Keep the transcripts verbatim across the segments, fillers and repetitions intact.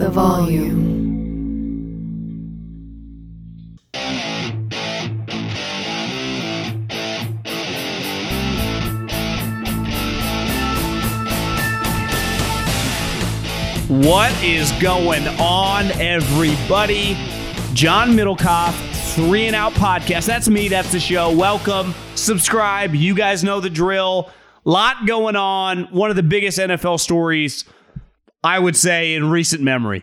the volume. What is going on, everybody? John Middlecoff, Three and Out Podcast. That's me. That's the show. Welcome. Subscribe. You guys know the drill. Lot going on. One of the biggest N F L stories, I would say, in recent memory.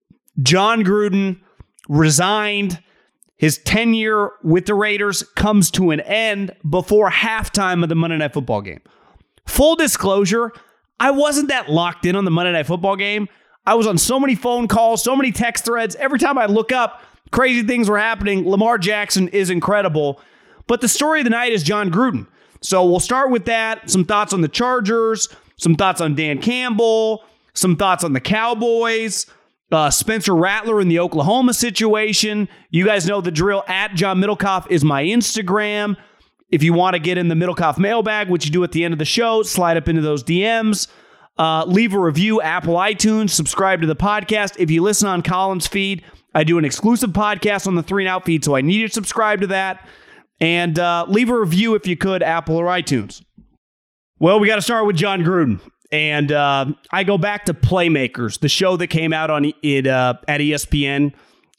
Jon Gruden resigned. His tenure with the Raiders comes to an end before halftime of the Monday Night Football game. Full disclosure, I wasn't that locked in on the Monday Night Football game. I was on so many phone calls, so many text threads. Every time I look up, crazy things were happening. Lamar Jackson is incredible. But the story of the night is Jon Gruden. So we'll start with that. Some thoughts on the Chargers, some thoughts on Dan Campbell, some thoughts on the Cowboys, uh, Spencer Rattler in the Oklahoma situation. You guys know the drill. At John Middlecoff is my Instagram. If you want to get in the Middlecoff mailbag, which you do at the end of the show, slide up into those D Ms. Uh, leave a review, Apple iTunes, subscribe to the podcast. If you listen on Colin's feed, I do an exclusive podcast on the Three and Out feed, so I need you to subscribe to that. And uh, leave a review if you could, Apple or iTunes. Well, we got to start with Jon Gruden. And uh, I go back to Playmakers, the show that came out on it uh, at E S P N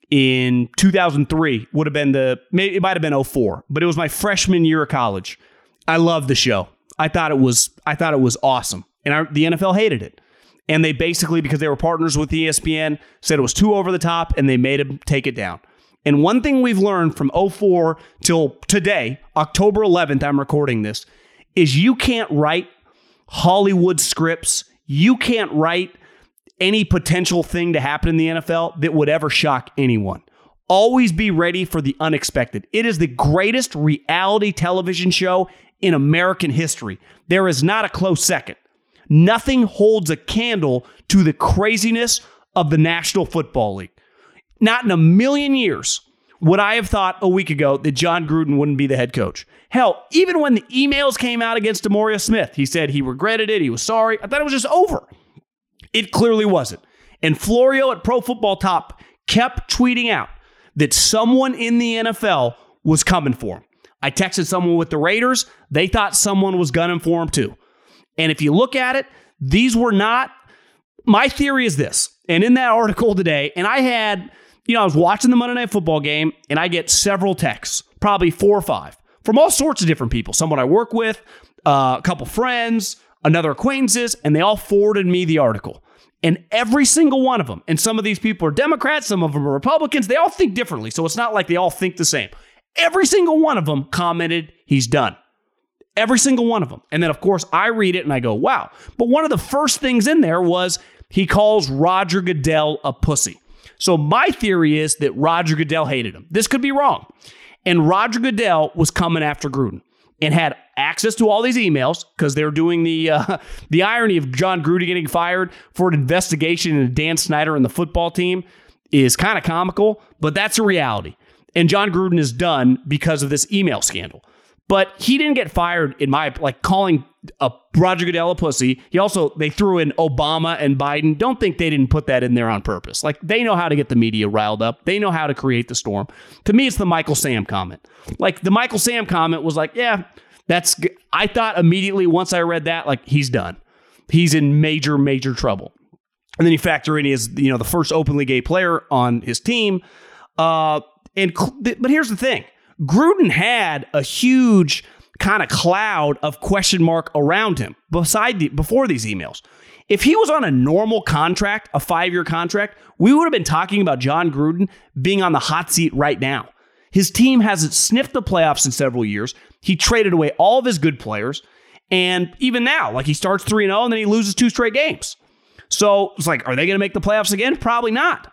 in two thousand three. Would have been the, maybe it might have been oh four, but it was my freshman year of college. I loved the show. I thought it was, I thought it was awesome. And our, the N F L hated it. And they basically, because they were partners with E S P N, said it was too over the top, and they made him take it down. And one thing we've learned from oh four till today, October eleventh, I'm recording this, is you can't write Hollywood scripts. You can't write any potential thing to happen in the N F L that would ever shock anyone. Always be ready for the unexpected. It is the greatest reality television show in American history. There is not a close second. Nothing holds a candle to the craziness of the National Football League. Not in a million years would I have thought a week ago that Jon Gruden wouldn't be the head coach. Hell, even when the emails came out against Demoria Smith, he said he regretted it, he was sorry. I thought it was just over. It clearly wasn't. And Florio at Pro Football Top kept tweeting out that someone in the N F L was coming for him. I texted someone with the Raiders. They thought someone was gunning for him too. And if you look at it, these were not, my theory is this, and in that article today, and I had, you know, I was watching the Monday Night Football game, and I get several texts, probably four or five, from all sorts of different people. Someone I work with, uh, a couple friends, another acquaintances, and they all forwarded me the article. And every single one of them, and some of these people are Democrats, some of them are Republicans, they all think differently, so it's not like they all think the same. Every single one of them commented, he's done. Every single one of them. And then, of course, I read it and I go, wow. But one of the first things in there was he calls Roger Goodell a pussy. So my theory is that Roger Goodell hated him. This could be wrong. And Roger Goodell was coming after Gruden and had access to all these emails because they're doing the uh, the irony of Jon Gruden getting fired for an investigation into Dan Snyder and the football team is kind of comical, but that's a reality. And Jon Gruden is done because of this email scandal. But he didn't get fired in my, like, calling a Roger Goodell a pussy. He also, they threw in Obama and Biden. Don't think they didn't put that in there on purpose. Like, they know how to get the media riled up. They know how to create the storm. To me, it's the Michael Sam comment. Like, the Michael Sam comment was like, yeah, that's good. I thought immediately once I read that, like, he's done. He's in major, major trouble. And then you factor in his, you know, the first openly gay player on his team. Uh, and But here's the thing. Gruden had a huge kind of cloud of question mark around him beside the, before these emails. If he was on a normal contract, a five-year contract, we would have been talking about Jon Gruden being on the hot seat right now. His team hasn't sniffed the playoffs in several years. He traded away all of his good players. And even now, like, he starts three and oh and then he loses two straight games. So it's like, are they going to make the playoffs again? Probably not.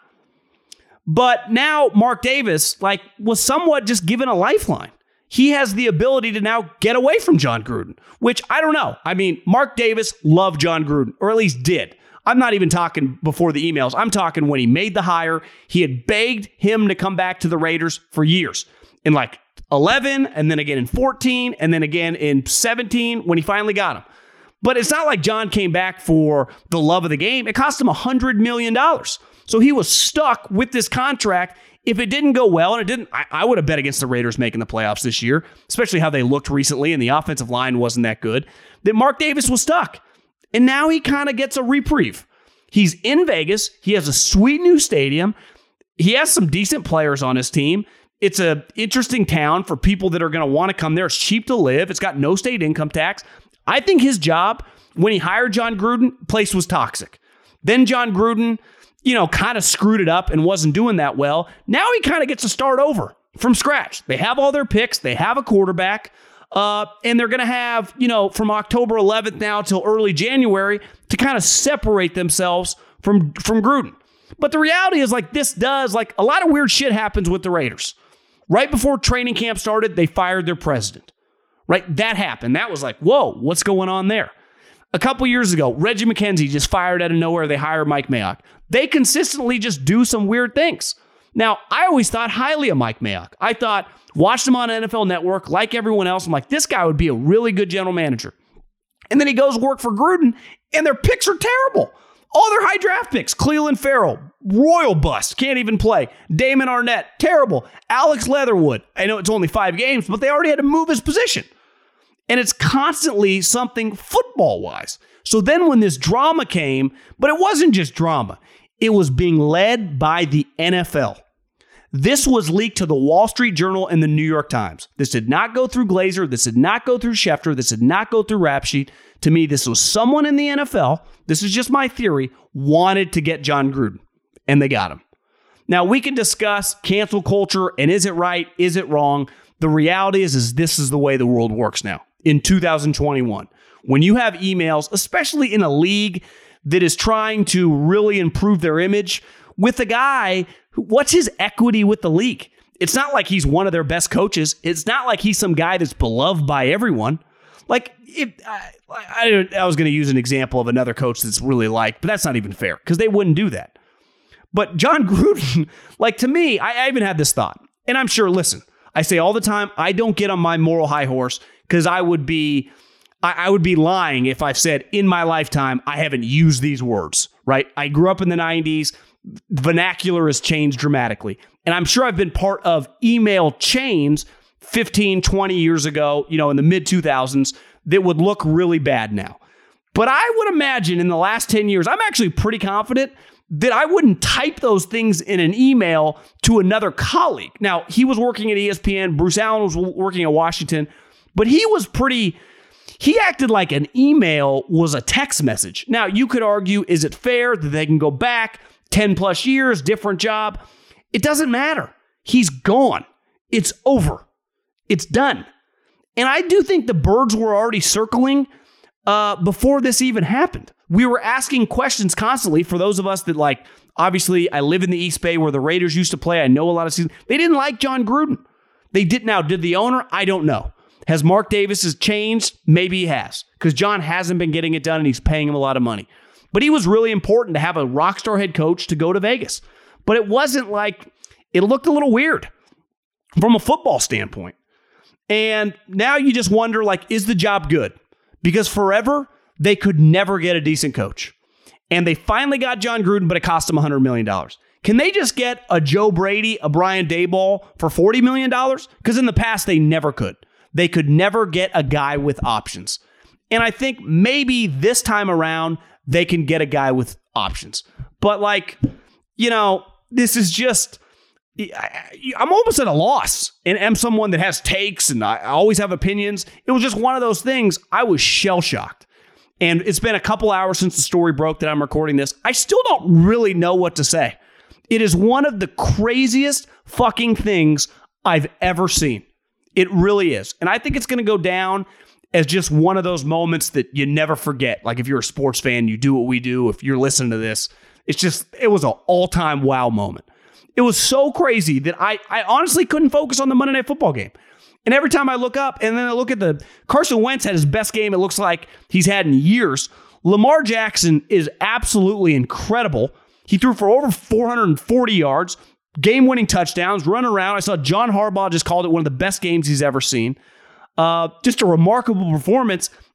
But now Mark Davis, like, was somewhat just given a lifeline. He has the ability to now get away from Jon Gruden, which I don't know. I mean, Mark Davis loved Jon Gruden, or at least did. I'm not even talking before the emails. I'm talking when he made the hire. He had begged him to come back to the Raiders for years. In like eleven, and then again in fourteen, and then again in seventeen when he finally got him. But it's not like John came back for the love of the game. It cost him one hundred million dollars. So he was stuck with this contract. If it didn't go well, and it didn't, I, I would have bet against the Raiders making the playoffs this year, especially how they looked recently and the offensive line wasn't that good, that Mark Davis was stuck. And now he kind of gets a reprieve. He's in Vegas. He has a sweet new stadium. He has some decent players on his team. It's an interesting town for people that are going to want to come there. It's cheap to live. It's got no state income tax. I think his job, when he hired John Gruden, place was toxic. Then John Gruden, you know, kind of screwed it up and wasn't doing that well. Now he kind of gets to start over from scratch. They have all their picks. They have a quarterback. Uh, and they're going to have, you know, from October eleventh now till early January to kind of separate themselves from, from Gruden. But the reality is, like, this does, like, a lot of weird shit happens with the Raiders. Right before training camp started, they fired their president. Right? That happened. That was like, whoa, what's going on there? A couple years ago, Reggie McKenzie just fired out of nowhere. They hired Mike Mayock. They consistently just do some weird things. Now, I always thought highly of Mike Mayock. I thought, watched him on N F L Network, like everyone else. I'm like, this guy would be a really good general manager. And then he goes work for Gruden, and their picks are terrible. All their high draft picks, Clelin Ferrell, royal bust, can't even play. Damon Arnett, terrible. Alex Leatherwood, I know it's only five games, but they already had to move his position. And it's constantly something football-wise. So then when this drama came, but it wasn't just drama, it was being led by the N F L. This was leaked to the Wall Street Journal and the New York Times. This did not go through Glazer. This did not go through Schefter. This did not go through Rap Sheet. To me, this was someone in the N F L, this is just my theory, wanted to get John Gruden, and they got him. Now, we can discuss cancel culture, and is it right? Is it wrong? The reality is, is this is the way the world works now in two thousand twenty-one. When you have emails, especially in a league that is trying to really improve their image with a guy, what's his equity with the league? It's not like he's one of their best coaches. It's not like he's some guy that's beloved by everyone. Like, it, I, I, I was going to use an example of another coach that's really liked, but that's not even fair because they wouldn't do that. But John Gruden, like, to me, I, I even had this thought, and I'm sure, listen, I say all the time, I don't get on my moral high horse because I would be, I, I would be lying if I said in my lifetime I haven't used these words, right? I grew up in the nineties. Vernacular has changed dramatically. And I'm sure I've been part of email chains fifteen, twenty years ago, you know, in the mid two thousands that would look really bad now. But I would imagine in the last ten years, I'm actually pretty confident that I wouldn't type those things in an email to another colleague. Now, he was working at E S P N. Bruce Allen was working at Washington, but he was pretty, he acted like an email was a text message. Now, you could argue, is it fair that they can go back ten plus years, different job? It doesn't matter. He's gone. It's over. It's done. And I do think the birds were already circling uh, before this even happened. We were asking questions constantly for those of us that, like, obviously I live in the East Bay where the Raiders used to play. I know a lot of seasons. They didn't like John Gruden. They did. Now, did the owner? I don't know. Has Mark Davis has changed? Maybe he has, because John hasn't been getting it done and he's paying him a lot of money. But he was really important to have a rock star head coach to go to Vegas. But it wasn't like, it looked a little weird from a football standpoint. And now you just wonder, like, is the job good? Because forever, they could never get a decent coach. And they finally got John Gruden, but it cost them one hundred million dollars. Can they just get a Joe Brady, a Brian Daboll for forty million dollars? Because in the past, they never could. They could never get a guy with options. And I think maybe this time around, they can get a guy with options. But, like, you know, this is just, I'm almost at a loss. And I'm someone that has takes and I always have opinions. It was just one of those things. I was shell-shocked. And it's been a couple hours since the story broke that I'm recording this. I still don't really know what to say. It is one of the craziest fucking things I've ever seen. It really is. And I think it's going to go down as just one of those moments that you never forget. Like, if you're a sports fan, you do what we do. If you're listening to this, it's just, it was an all-time wow moment. It was so crazy that I, I honestly couldn't focus on the Monday Night Football game. And every time I look up and then I look at the, Carson Wentz had his best game it looks like he's had in years. Lamar Jackson is absolutely incredible. He threw for over four hundred forty yards, game-winning touchdowns, run around. I saw John Harbaugh just called it one of the best games he's ever seen. Uh, just a remarkable performance.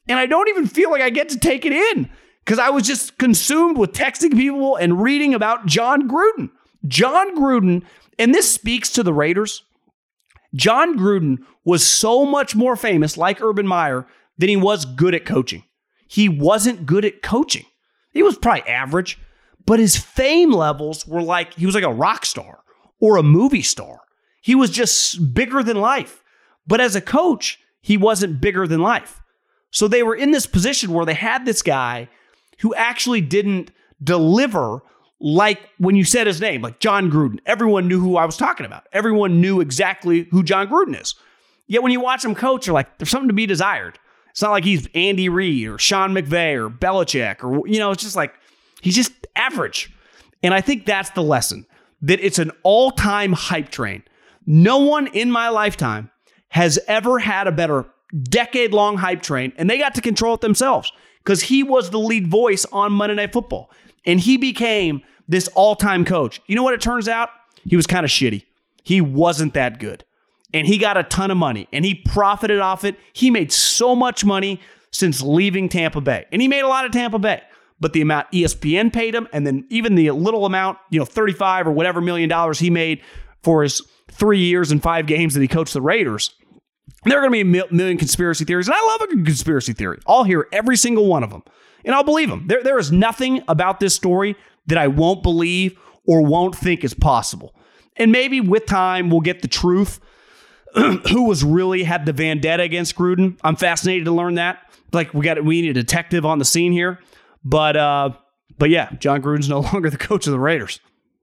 And I don't even feel like I get to take it in because I was just consumed with texting people and reading about Jon Gruden. Jon Gruden, and this speaks to the Raiders. Jon Gruden was so much more famous, like Urban Meyer, than he was good at coaching. He wasn't good at coaching. He was probably average, but his fame levels were like, he was like a rock star or a movie star. He was just bigger than life. But as a coach, he wasn't bigger than life. So they were in this position where they had this guy who actually didn't deliver like when you said his name, like Jon Gruden. Everyone knew who I was talking about. Everyone knew exactly who Jon Gruden is. Yet when you watch him coach, you're like, there's something to be desired. It's not like he's Andy Reid or Sean McVay or Belichick or, you know, it's just like, he's just average. And I think that's the lesson, that it's an all-time hype train. No one in my lifetime has ever had a better decade-long hype train, and they got to control it themselves because he was the lead voice on Monday Night Football. And he became this all-time coach. You know what it turns out? He was kind of shitty. He wasn't that good. And he got a ton of money, and he profited off it. He made so much money since leaving Tampa Bay. And he made a lot of Tampa Bay. But the amount E S P N paid him, and then even the little amount, you know, thirty-five or whatever million dollars he made for his three years and five games that he coached the Raiders, there are going to be a million conspiracy theories. And I love a good conspiracy theory. I'll hear every single one of them. And I'll believe them. There, there is nothing about this story that I won't believe or won't think is possible. And maybe with time, we'll get the truth. Who was really had the vendetta against Gruden? I'm fascinated to learn that. Like we got, we need a detective on the scene here. But, uh, but yeah, Jon Gruden's no longer the coach of the Raiders.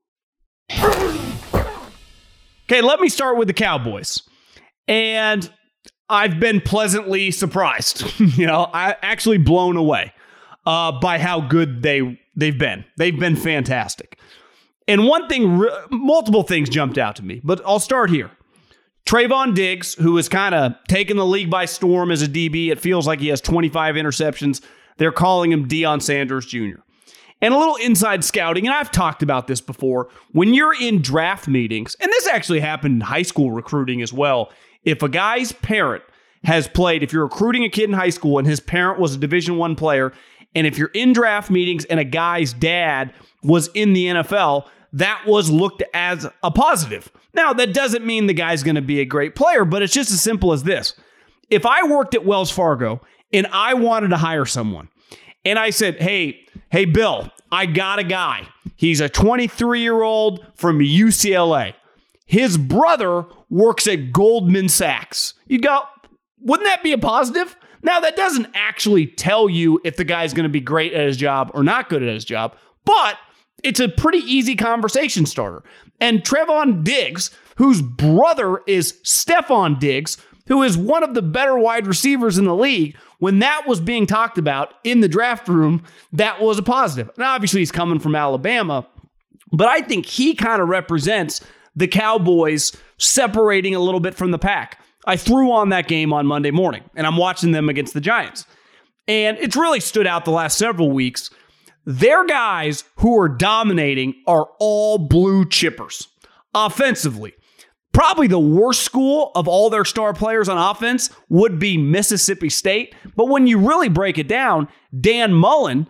Okay, let me start with the Cowboys. And I've been pleasantly surprised. you know, I actually blown away uh, by how good they, they've been. They've been fantastic. And one thing, multiple things jumped out to me, but I'll start here. Trayvon Diggs, who is kind of taking the league by storm as a D B. It feels like he has twenty-five interceptions. They're calling him Deion Sanders Junior And a little inside scouting, and I've talked about this before, when you're in draft meetings, and this actually happened in high school recruiting as well, if a guy's parent has played, if you're recruiting a kid in high school and his parent was a Division One player, and if you're in draft meetings and a guy's dad was in the N F L, that was looked as a positive. Now, that doesn't mean the guy's going to be a great player, but it's just as simple as this. If I worked at Wells Fargo and I wanted to hire someone, and I said, hey, hey, Bill, I got a guy. He's a twenty-three-year-old from U C L A. His brother works at Goldman Sachs. You'd go, wouldn't that be a positive? Now, that doesn't actually tell you if the guy's going to be great at his job or not good at his job, but it's a pretty easy conversation starter. And Trayvon Diggs, whose brother is Stephon Diggs, who is one of the better wide receivers in the league, when that was being talked about in the draft room, that was a positive. Now, obviously, he's coming from Alabama, but I think he kind of represents the Cowboys separating a little bit from the pack. I threw on that game on Monday morning, and I'm watching them against the Giants. And it's really stood out the last several weeks. Their guys who are dominating are all blue chippers offensively. Probably the worst school of all their star players on offense would be Mississippi State. But when you really break it down, Dan Mullen,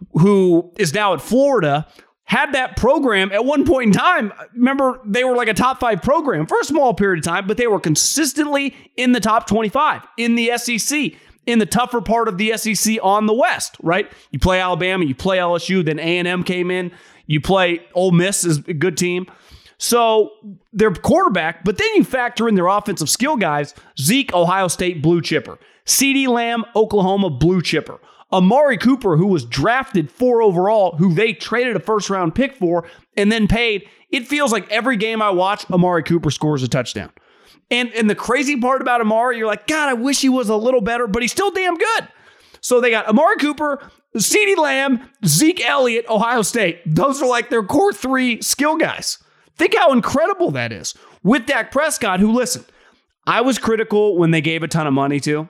who is now at Florida, had that program at one point in time. Remember, they were like a top five program for a small period of time, but they were consistently in the top twenty-five in the S E C. In the tougher part of the S E C on the West, right? You play Alabama, you play L S U, then A and M came in. You play Ole Miss is a good team. So their quarterback, but then you factor in their offensive skill guys. Zeke, Ohio State, blue chipper. CeeDee Lamb, Oklahoma, blue chipper. Amari Cooper, who was drafted four overall, who they traded a first round pick for and then paid. It feels like every game I watch, Amari Cooper scores a touchdown. And, and the crazy part about Amari, you're like, God, I wish he was a little better, but he's still damn good. So they got Amari Cooper, CeeDee Lamb, Zeke Elliott, Ohio State. Those are like their core three skill guys. Think how incredible that is. With Dak Prescott, who, listen, I was critical when they gave a ton of money to.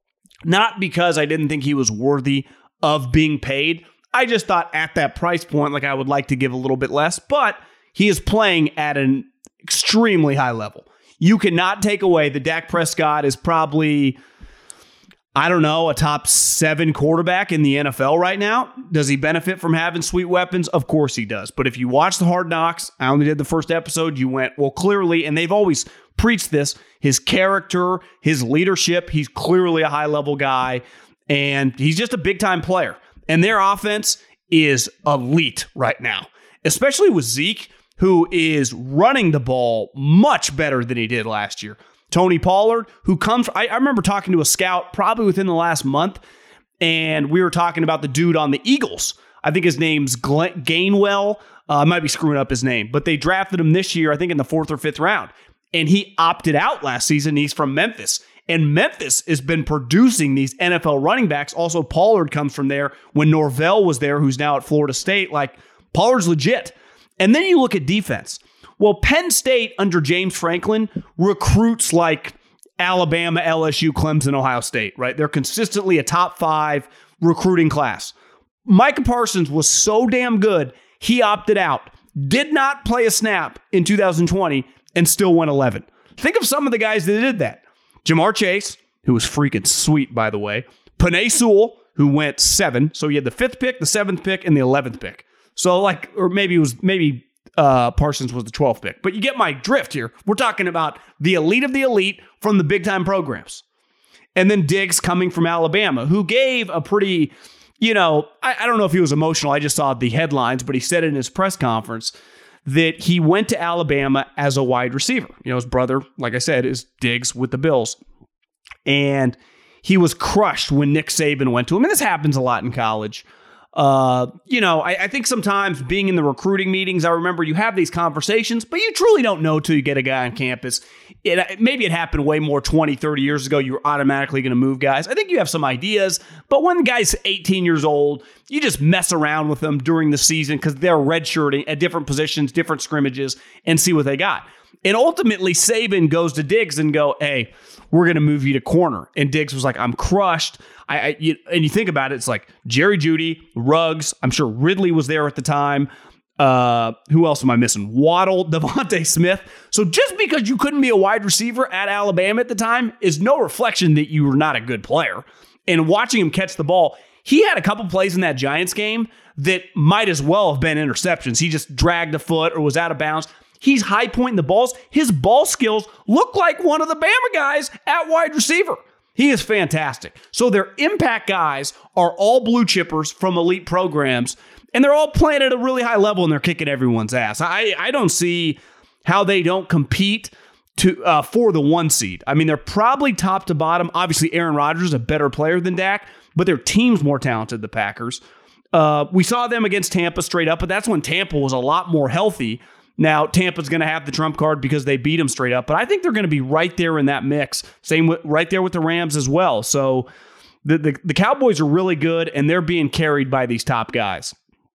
Not because I didn't think he was worthy of being paid. I just thought at that price point, like I would like to give a little bit less, but he is playing at an extremely high level. You cannot take away that Dak Prescott is probably, I don't know, a top seven quarterback in the N F L right now. Does he benefit from having sweet weapons? Of course he does. But if you watch the Hard Knocks, I only did the first episode, you went, well, clearly, and they've always preached this, his character, his leadership, he's clearly a high-level guy, and he's just a big-time player. And their offense is elite right now, especially with Zeke, who is running the ball much better than he did last year. Tony Pollard, who comes, I, I remember talking to a scout probably within the last month, and we were talking about the dude on the Eagles. I think his name's Glenn Gainwell. Uh, I might be screwing up his name, but they drafted him this year, I think in the fourth or fifth round. And he opted out last season. He's from Memphis. And Memphis has been producing these N F L running backs. Also, Pollard comes from there when Norvell was there, who's now at Florida State. Like, Pollard's legit. And then you look at defense. Well, Penn State under James Franklin recruits like Alabama, L S U, Clemson, Ohio State, right? They're consistently a top five recruiting class. Micah Parsons was so damn good, he opted out, did not play a snap in two thousand twenty, and still went eleven. Think of some of the guys that did that. Jamar Chase, who was freaking sweet, by the way. Penei Sewell, who went seven. So you had the fifth pick, the seventh pick, and the eleventh pick. So like, or maybe it was, maybe uh, Parsons was the twelfth pick. But you get my drift here. We're talking about the elite of the elite from the big-time programs. And then Diggs coming from Alabama, who gave a pretty, you know, I, I don't know if he was emotional. I just saw the headlines, but he said in his press conference that he went to Alabama as a wide receiver. You know, his brother, like I said, is Diggs with the Bills. And he was crushed when Nick Saban went to him. And this happens a lot in college. Uh, you know, I, I think sometimes being in the recruiting meetings, I remember you have these conversations, but you truly don't know till you get a guy on campus. It, maybe it happened way more twenty, thirty years ago. You were automatically going to move guys. I think you have some ideas, but when the guy's eighteen years old, you just mess around with them during the season because they're redshirting at different positions, different scrimmages, and see what they got. And ultimately, Saban goes to Diggs and go, hey, we're going to move you to corner. And Diggs was like, I'm crushed. I, I you, And you think about it, it's like Jerry Jeudy, Ruggs. I'm sure Ridley was there at the time. Uh, who else am I missing? Waddle, Devontae Smith. So just because you couldn't be a wide receiver at Alabama at the time is no reflection that you were not a good player. And watching him catch the ball, he had a couple plays in that Giants game that might as well have been interceptions. He just dragged a foot or was out of bounds. He's high pointing the balls. His ball skills look like one of the Bama guys at wide receiver. He is fantastic. So their impact guys are all blue chippers from elite programs, and they're all playing at a really high level, and they're kicking everyone's ass. I, I don't see how they don't compete to uh, for the one seed. I mean, they're probably top to bottom. Obviously, Aaron Rodgers is a better player than Dak, but their team's more talented, the Packers. Uh, we saw them against Tampa straight up, but that's when Tampa was a lot more healthy. Now, Tampa's going to have the trump card because they beat them straight up, but I think they're going to be right there in that mix. Same with right there with the Rams as well. So the, the, the Cowboys are really good, and they're being carried by these top guys.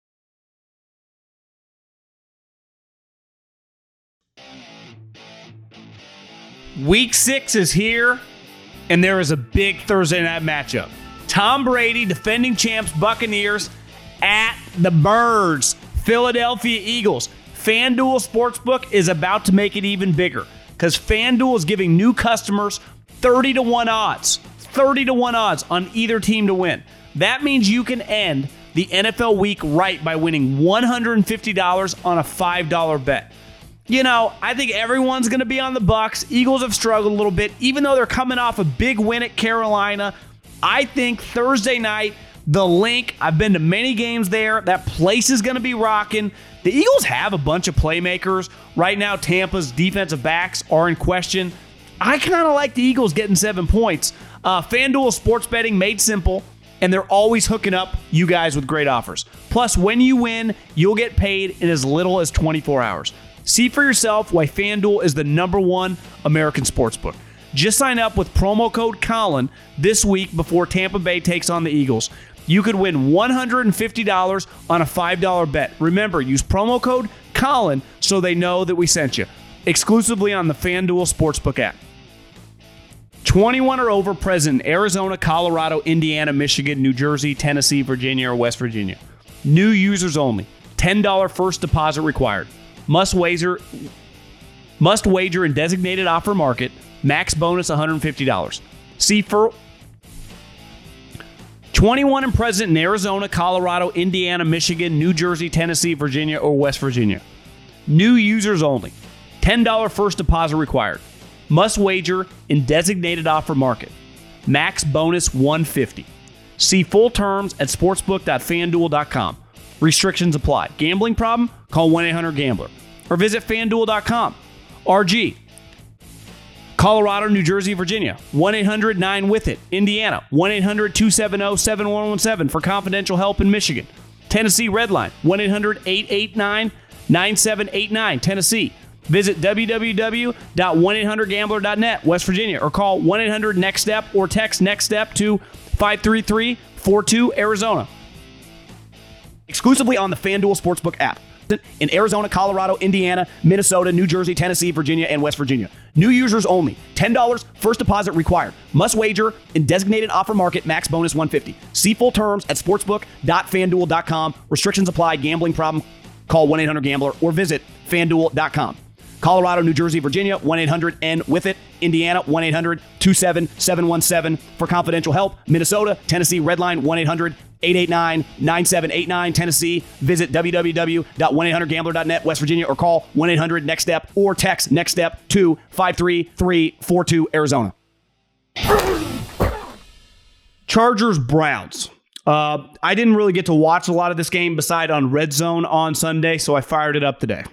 Week six is here, and there is a big Thursday night matchup. Tom Brady, defending champs Buccaneers, at the Birds, Philadelphia Eagles. FanDuel Sportsbook is about to make it even bigger because FanDuel is giving new customers thirty to one odds. thirty to one odds on either team to win. That means you can end the N F L week right by winning one hundred fifty dollars on a five dollar bet. You know, I think everyone's going to be on the Bucs. Eagles have struggled a little bit, even though they're coming off a big win at Carolina. I think Thursday night, the Link, I've been to many games there. That place is going to be rocking. The Eagles have a bunch of playmakers. Right now, Tampa's defensive backs are in question. I kind of like the Eagles getting seven points. Uh, FanDuel Sports Betting made simple, and they're always hooking up you guys with great offers. Plus, when you win, you'll get paid in as little as twenty-four hours. See for yourself why FanDuel is the number one American sportsbook. Just sign up with promo code Colin this week before Tampa Bay takes on the Eagles. You could win one hundred fifty dollars on a five dollar bet. Remember, use promo code Colin so they know that we sent you. Exclusively on the FanDuel Sportsbook app. twenty-one or over present in Arizona, Colorado, Indiana, Michigan, New Jersey, Tennessee, Virginia, or West Virginia. New users only. ten dollars first deposit required. Must wager, must wager in designated offer market. Max bonus one hundred fifty dollars. See for... twenty-one and present in Arizona, Colorado, Indiana, Michigan, New Jersey, Tennessee, Virginia, or West Virginia. New users only. ten dollars first deposit required. Must wager in designated offer market. Max bonus one hundred fifty dollars. See full terms at sportsbook dot fan duel dot com. Restrictions apply. Gambling problem? Call one eight hundred gambler or visit fan duel dot com. R G. Colorado, New Jersey, Virginia. one eight hundred nine with it. Indiana. one eight hundred two seven zero seven one one seven for confidential help in Michigan. Tennessee Redline. one eight hundred eight eight nine nine seven eight nine. Tennessee. Visit w w w dot one eight hundred gambler dot net. West Virginia. Or call one eight hundred next step or text NEXTSTEP to five three three four two Arizona. Exclusively on the FanDuel Sportsbook app. In Arizona, Colorado, Indiana, Minnesota, New Jersey, Tennessee, Virginia, and West Virginia. New users only. ten dollars first deposit required. Must wager in designated offer market. Max bonus one hundred fifty dollars. See full terms at sportsbook dot fan duel dot com. Restrictions apply. Gambling problem? Call one eight hundred gambler or visit fan duel dot com. Colorado, New Jersey, Virginia, one eight hundred N with it. Indiana, one eight hundred two seven seven one seven for confidential help. Minnesota, Tennessee, Redline, one eight hundred eight eight nine nine seven eight nine. Tennessee, visit w w w dot one eight hundred gambler dot net. West Virginia, or call one eight hundred next step or text NEXTSTEP to five three three four two Arizona. Chargers, Browns. Uh, I didn't really get to watch a lot of this game beside on Red Zone on Sunday, so I fired it up today.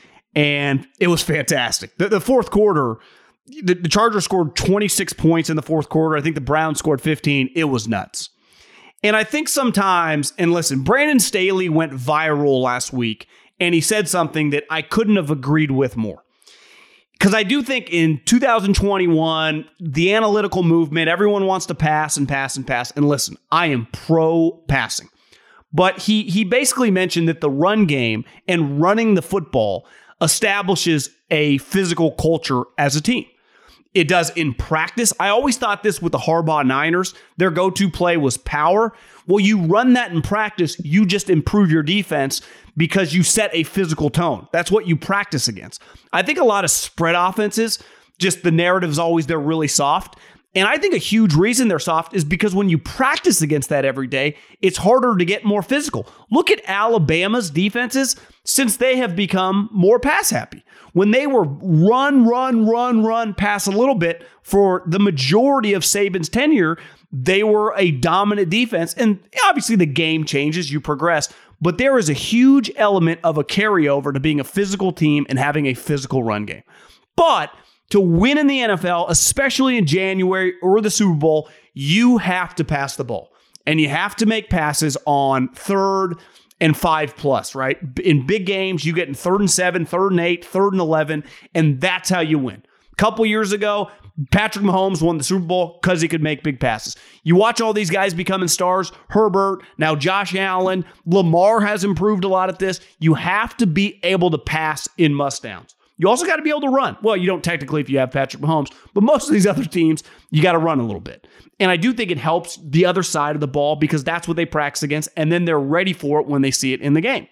And it was fantastic. The, the fourth quarter, the, the Chargers scored twenty-six points in the fourth quarter. I think the Browns scored fifteen. It was nuts. And I think sometimes, and listen, Brandon Staley went viral last week, and he said something that I couldn't have agreed with more. Because I do think in two thousand twenty-one, the analytical movement, everyone wants to pass and pass and pass. And listen, I am pro-passing. But he he basically mentioned that the run game and running the football establishes a physical culture as a team. It does in practice. I always thought this with the Harbaugh Niners. Their go-to play was power. Well, you run that in practice, you just improve your defense because you set a physical tone. That's what you practice against. I think a lot of spread offenses, just the narrative is always they're really soft. And I think a huge reason they're soft is because when you practice against that every day, it's harder to get more physical. Look at Alabama's defenses since they have become more pass happy. When they were run, run, run, run, pass a little bit for the majority of Saban's tenure, they were a dominant defense. And obviously the game changes, you progress, but there is a huge element of a carryover to being a physical team and having a physical run game. But to win in the N F L, especially in January or the Super Bowl, you have to pass the ball. And you have to make passes on third and five plus, right? In big games, you get in third and seven, third and eight, third and eleven, and that's how you win. A couple years ago, Patrick Mahomes won the Super Bowl because he could make big passes. You watch all these guys becoming stars, Herbert, now Josh Allen, Lamar has improved a lot at this. You have to be able to pass in must-downs. You also got to be able to run. Well, you don't technically if you have Patrick Mahomes, but most of these other teams, you got to run a little bit. And I do think it helps the other side of the ball because that's what they practice against, and then they're ready for it when they see it in the game.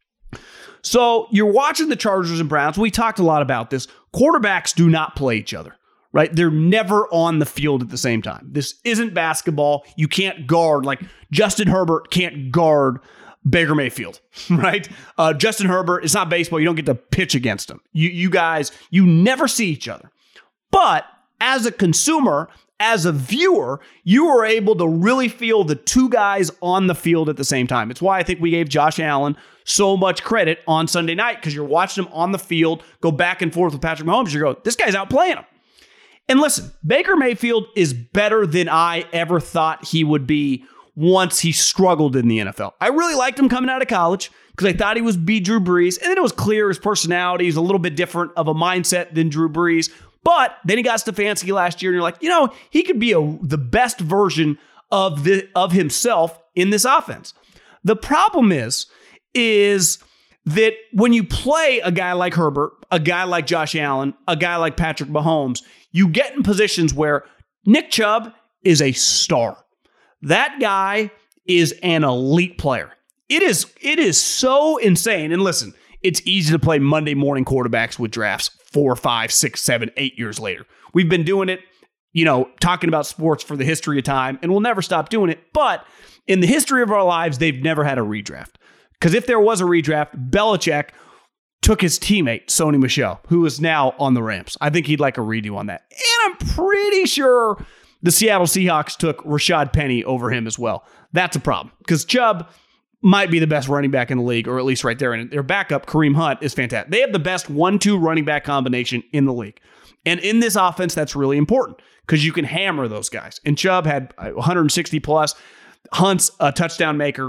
So you're watching the Chargers and Browns. We talked a lot about this. Quarterbacks do not play each other, right? They're never on the field at the same time. This isn't basketball. You can't guard. Like Justin Herbert can't guard Baker Mayfield, right? Uh, Justin Herbert, it's not baseball. You don't get to pitch against him. You, you guys, you never see each other. But as a consumer, as a viewer, you are able to really feel the two guys on the field at the same time. It's why I think we gave Josh Allen so much credit on Sunday night because you're watching him on the field go back and forth with Patrick Mahomes. You go, this guy's outplaying him. And listen, Baker Mayfield is better than I ever thought he would be once he struggled in the N F L. I really liked him coming out of college because I thought he was be Drew Brees. And then it was clear his personality is a little bit different of a mindset than Drew Brees. But then he got Stefanski last year, and you're like, you know, he could be a, the best version of the of himself in this offense. The problem is, is that when you play a guy like Herbert, a guy like Josh Allen, a guy like Patrick Mahomes, you get in positions where Nick Chubb is a star. That guy is an elite player. It is, it is so insane. And listen, it's easy to play Monday morning quarterbacks with drafts four, five, six, seven, eight years later. We've been doing it you know, talking about sports for the history of time, and we'll never stop doing it. But in the history of our lives, they've never had a redraft. Because if there was a redraft, Belichick took his teammate, Sony Michel, who is now on the Rams. I think he'd like a redo on that. And I'm pretty sure the Seattle Seahawks took Rashad Penny over him as well. That's a problem. Because Chubb might be the best running back in the league, or at least right there. And their backup, Kareem Hunt, is fantastic. They have the best one two running back combination in the league. And in this offense, that's really important because you can hammer those guys. And Chubb had one hundred sixty plus. Hunt's a touchdown maker.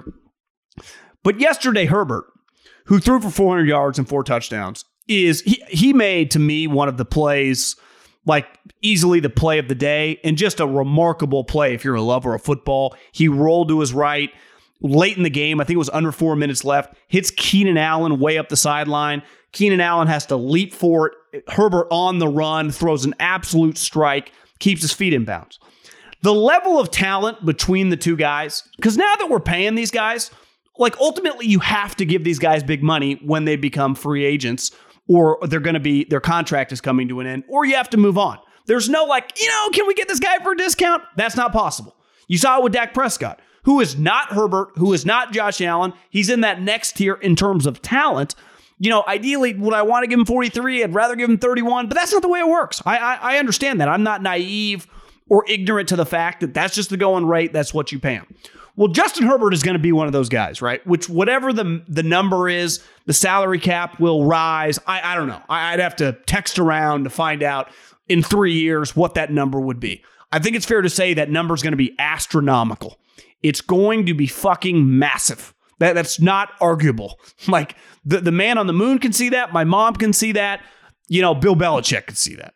But yesterday, Herbert, who threw for four hundred yards and four touchdowns, is he, he made, to me, one of the plays, like easily the play of the day, and just a remarkable play if you're a lover of football. He rolled to his right late in the game. I think it was under four minutes left. Hits Keenan Allen way up the sideline. Keenan Allen has to leap for it. Herbert on the run, throws an absolute strike, keeps his feet in bounds. The level of talent between the two guys, because now that we're paying these guys, like ultimately you have to give these guys big money when they become free agents, or they're going to be, their contract is coming to an end, or you have to move on. There's no like, you know, can we get this guy for a discount? That's not possible. You saw it with Dak Prescott, who is not Herbert, who is not Josh Allen. He's in that next tier in terms of talent. You know, ideally, would I want to give him forty-three? I'd rather give him thirty-one, but that's not the way it works. I, I, I understand that. I'm not naive or ignorant to the fact that that's just the going rate. That's what you pay him. Well, Justin Herbert is going to be one of those guys, right? Which whatever the the number is, the salary cap will rise. I, I don't know. I, I'd have to text around to find out in three years what that number would be. I think it's fair to say that number is going to be astronomical. It's going to be fucking massive. That That's not arguable. Like, the, the man on the moon can see that. My mom can see that. You know, Bill Belichick can see that.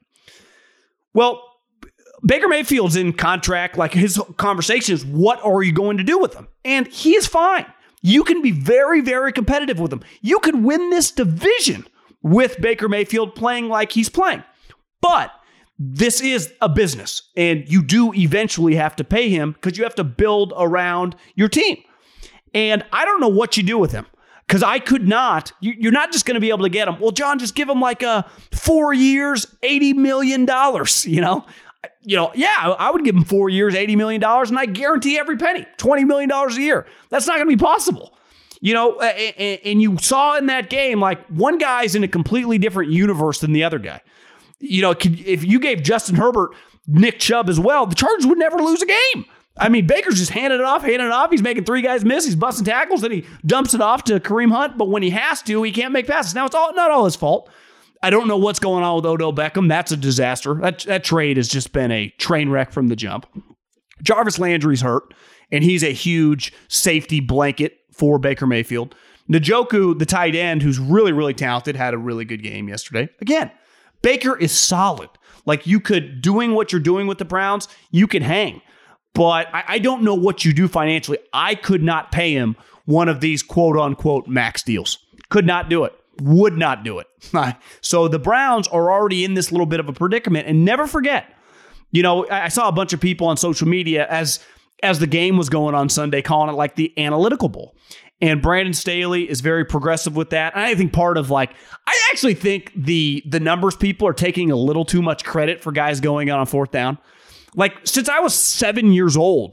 Well, Baker Mayfield's in contract. Like, his conversation is, what are you going to do with him? And he is fine. You can be very, very competitive with him. You could win this division with Baker Mayfield playing like he's playing. But this is a business, and you do eventually have to pay him because you have to build around your team. And I don't know what you do with him, because I could not. You're not just going to be able to get him. Well, John, just give him like a four years, eighty million dollars, you know? You know, yeah, I would give him four years, eighty million dollars, and I guarantee every penny, twenty million dollars a year. That's not going to be possible. You know, and you saw in that game, like, one guy's in a completely different universe than the other guy. You know, if you gave Justin Herbert Nick Chubb as well, the Chargers would never lose a game. I mean, Baker's just handing it off, handing it off. He's making three guys miss. He's busting tackles. Then he dumps it off to Kareem Hunt. But when he has to, he can't make passes. Now, it's all not all his fault. I don't know what's going on with Odell Beckham. That's a disaster. That, that trade has just been a train wreck from the jump. Jarvis Landry's hurt, and he's a huge safety blanket for Baker Mayfield. Njoku, the tight end, who's really, really talented, had a really good game yesterday. Again, Baker is solid. Like, you could, doing what you're doing with the Browns, you can hang. But I, I don't know what you do financially. I could not pay him one of these quote-unquote max deals. Could not do it. Would not do it. So the Browns are already in this little bit of a predicament. And never forget, you know, I saw a bunch of people on social media as as the game was going on Sunday calling it like the Analytical Bowl. And Brandon Staley is very progressive with that. And I think part of like, I actually think the the numbers people are taking a little too much credit for guys going on on fourth down. Like, since I was seven years old,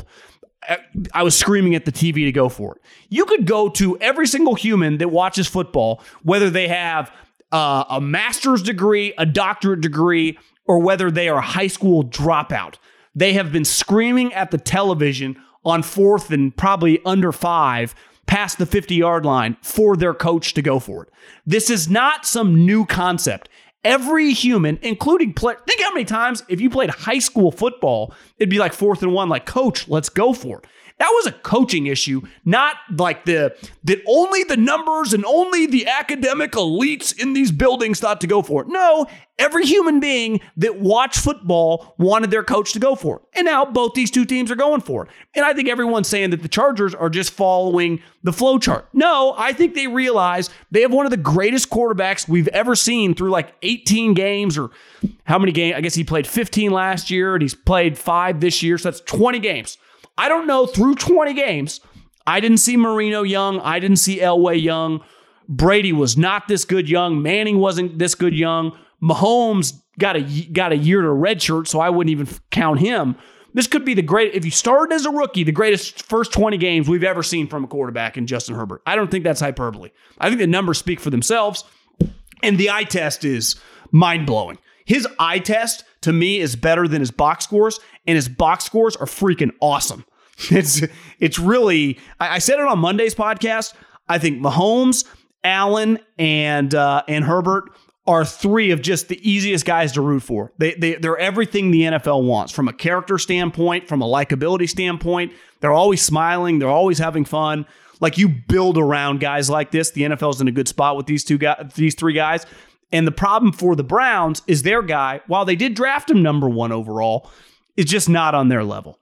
I was screaming at the T V to go for it. You could go to every single human that watches football, whether they have uh, a master's degree, a doctorate degree, or whether they are a high school dropout. They have been screaming at the television on fourth and probably under five, past the fifty-yard line, for their coach to go for it. This is not some new concept. Every human, including play, think how many times if you played high school football, it'd be like fourth and one, like, coach, let's go for it. That was a coaching issue, not like the that only the numbers and only the academic elites in these buildings thought to go for it. No, every human being that watched football wanted their coach to go for it. And now both these two teams are going for it. And I think everyone's saying that the Chargers are just following the flow chart. No, I think they realize they have one of the greatest quarterbacks we've ever seen through like eighteen games, or how many games? I guess he played fifteen last year and he's played five this year. So that's twenty games. I don't know, through twenty games, I didn't see Marino young. I didn't see Elway young. Brady was not this good young. Manning wasn't this good young. Mahomes got a got a year to redshirt, so I wouldn't even count him. This could be the great, if you started as a rookie, the greatest first twenty games we've ever seen from a quarterback in Justin Herbert. I don't think that's hyperbole. I think the numbers speak for themselves, and the eye test is mind-blowing. His eye test, to me, is better than his box scores, and his box scores are freaking awesome. It's it's really, I, I said it on Monday's podcast, I think Mahomes, Allen, and uh, and Herbert are three of just the easiest guys to root for. They, they, they're everything the N F L wants from a character standpoint, from a likability standpoint. They're always smiling. They're always having fun. Like, you build around guys like this. The N F L's in a good spot with these two guys, these three guys. And the problem for the Browns is their guy, while they did draft him number one overall, is just not on their level.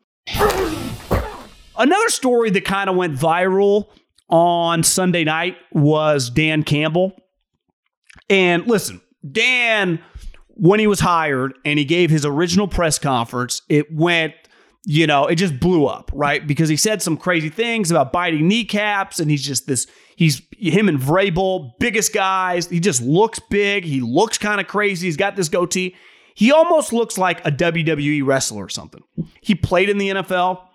Another story that kind of went viral on Sunday night was Dan Campbell. And listen, Dan, when he was hired and he gave his original press conference, it went, you know, it just blew up, right? Because he said some crazy things about biting kneecaps, and he's just this, he's him and Vrabel, biggest guys. He just looks big. He looks kind of crazy. He's got this goatee. He almost looks like a W W E wrestler or something. He played in the N F L.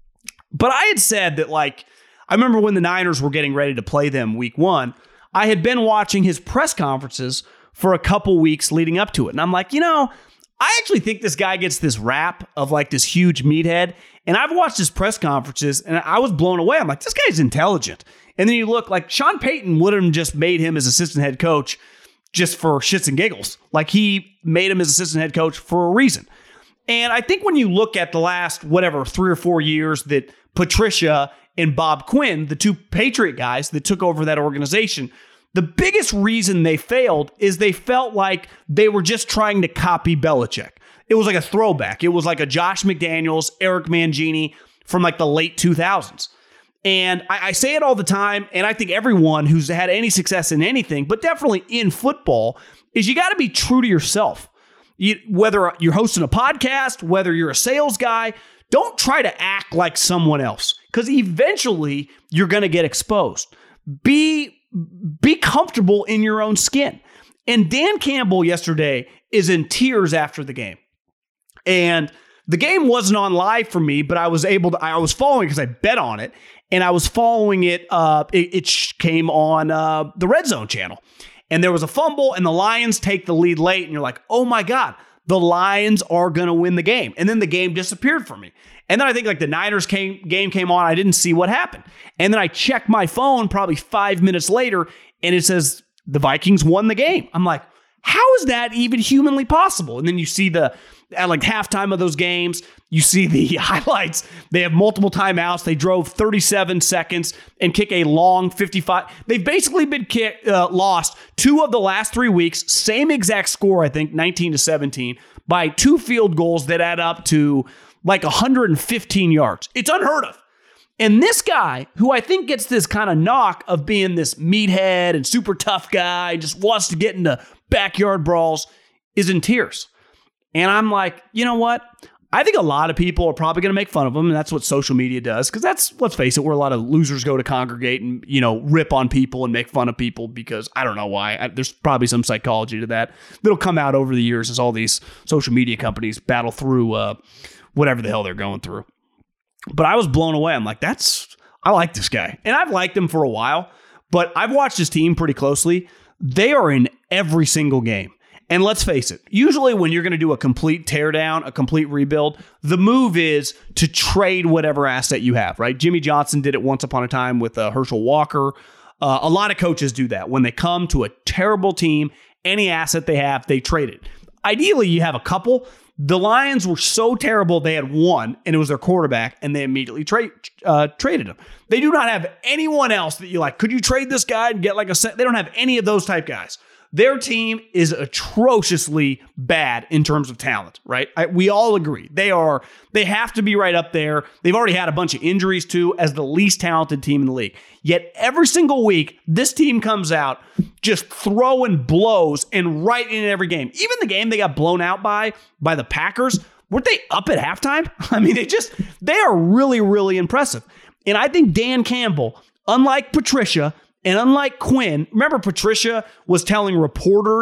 But I had said that, like, I remember when the Niners were getting ready to play them week one, I had been watching his press conferences for a couple weeks leading up to it. And I'm like, you know, I actually think this guy gets this rap of like this huge meathead. And I've watched his press conferences and I was blown away. I'm like, this guy's intelligent. And then you look like Sean Payton would have just made him as assistant head coach just for shits and giggles. Like, he made him as assistant head coach for a reason. And I think when you look at the last, whatever, three or four years that Patricia and Bob Quinn, the two Patriot guys that took over that organization, the biggest reason they failed is they felt like they were just trying to copy Belichick. It was like a throwback. It was like a Josh McDaniels, Eric Mangini from like the late two thousands. And I, I say it all the time, and I think everyone who's had any success in anything, but definitely in football, is you got to be true to yourself. You, whether you're hosting a podcast, whether you're a sales guy, don't try to act like someone else, because eventually you're going to get exposed. Be, be comfortable in your own skin. And Dan Campbell yesterday is in tears after the game. And the game wasn't on live for me, but I was able to, I was following because I bet on it. And I was following it. Uh, it, it came on uh, the Red Zone channel. And there was a fumble and the Lions take the lead late. And you're like, oh my God, the Lions are going to win the game. And then the game disappeared for me. And then I think like the Niners came, game came on. I didn't see what happened. And then I checked my phone probably five minutes later and it says the Vikings won the game. I'm like, how is that even humanly possible? And then you see the, at like halftime of those games, you see the highlights. They have multiple timeouts. They drove thirty-seven seconds and kick a long fifty-five. They've basically been kick, uh, lost two of the last three weeks. Same exact score, I think, nineteen to seventeen, by two field goals that add up to like one hundred fifteen yards. It's unheard of. And this guy, who I think gets this kind of knock of being this meathead and super tough guy, just wants to get into backyard brawls, is in tears. And I'm like, you know what? I think a lot of people are probably going to make fun of him, and that's what social media does, because that's, let's face it, where a lot of losers go to congregate and, you know, rip on people and make fun of people because I don't know why. I, there's probably some psychology to that that'll come out over the years as all these social media companies battle through uh, whatever the hell they're going through. But I was blown away. I'm like, that's, I like this guy. And I've liked him for a while, but I've watched his team pretty closely. They are in every single game. And let's face it, usually when you're going to do a complete teardown, a complete rebuild, the move is to trade whatever asset you have, right? Jimmy Johnson did it once upon a time with uh, Herschel Walker. Uh, a lot of coaches do that. When they come to a terrible team, any asset they have, they trade it. Ideally, you have a couple. The Lions were so terrible, they had one, and it was their quarterback, and they immediately tra- uh, traded him. They do not have anyone else that you like. Could you trade this guy and get like a set? They don't have any of those type guys. Their team is atrociously bad in terms of talent, right? I, we all agree. They are, they have to be right up there. They've already had a bunch of injuries too, as the least talented team in the league. Yet every single week, this team comes out just throwing blows and right in every game. Even the game they got blown out by, by the Packers, weren't they up at halftime? I mean, they just, they are really, really impressive. And I think Dan Campbell, unlike Patricia, and unlike Quinn, remember Patricia was telling reporters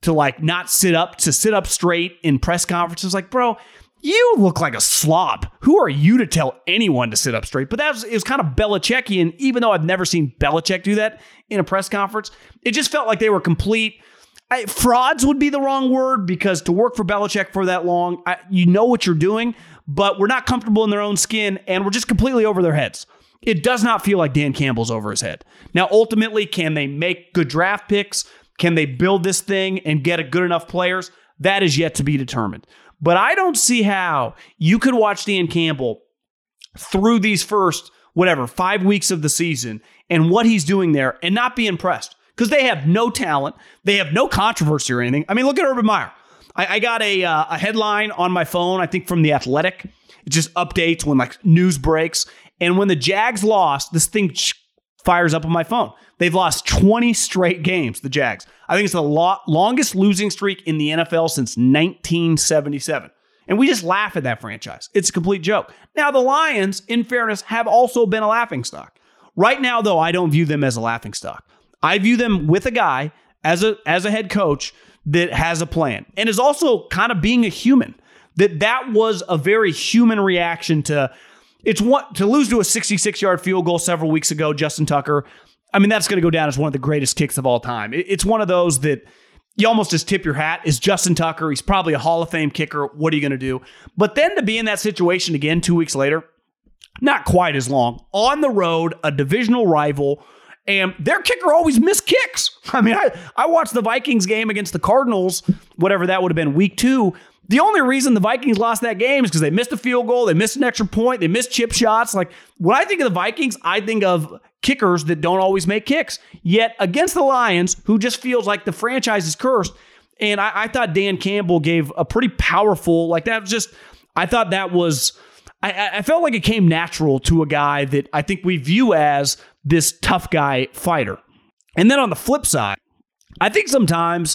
to like not sit up, to sit up straight in press conferences. Like, bro, you look like a slob. Who are you to tell anyone to sit up straight? But that was, it was kind of Belichickian, even though I've never seen Belichick do that in a press conference. It just felt like they were complete. I, frauds would be the wrong word, because to work for Belichick for that long, I, you know what you're doing, but we're not comfortable in their own skin, and we're just completely over their heads. It does not feel like Dan Campbell's over his head. Now, ultimately, can they make good draft picks? Can they build this thing and get a good enough players? That is yet to be determined. But I don't see how you could watch Dan Campbell through these first, whatever, five weeks of the season and what he's doing there and not be impressed, because they have no talent. They have no controversy or anything. I mean, look at Urban Meyer. I, I got a, uh, a headline on my phone, I think from The Athletic. It just updates when like news breaks. And when the Jags lost, this thing fires up on my phone. They've lost twenty straight games, the Jags. I think it's the lo- longest losing streak in the N F L since nineteen seventy-seven. And we just laugh at that franchise. It's a complete joke. Now, the Lions, in fairness, have also been a laughingstock. Right now, though, I don't view them as a laughingstock. I view them with a guy as a as a head coach that has a plan and is also kind of being a human. That that was a very human reaction to it's what to lose to a sixty-six-yard field goal several weeks ago, Justin Tucker. I mean, that's going to go down as one of the greatest kicks of all time. It's one of those that you almost just tip your hat. Is Justin Tucker. He's probably a Hall of Fame kicker. What are you going to do? But then to be in that situation again two weeks later, not quite as long, on the road, a divisional rival, and their kicker always missed kicks. I mean, I, I watched the Vikings game against the Cardinals, whatever that would have been, week two. The only reason the Vikings lost that game is because they missed a field goal, they missed an extra point, they missed chip shots. Like, when I think of the Vikings, I think of kickers that don't always make kicks. Yet against the Lions, who just feels like the franchise is cursed, and I, I thought Dan Campbell gave a pretty powerful, like that was just, I thought that was, I, I felt like it came natural to a guy that I think we view as this tough guy fighter. And then on the flip side, I think sometimes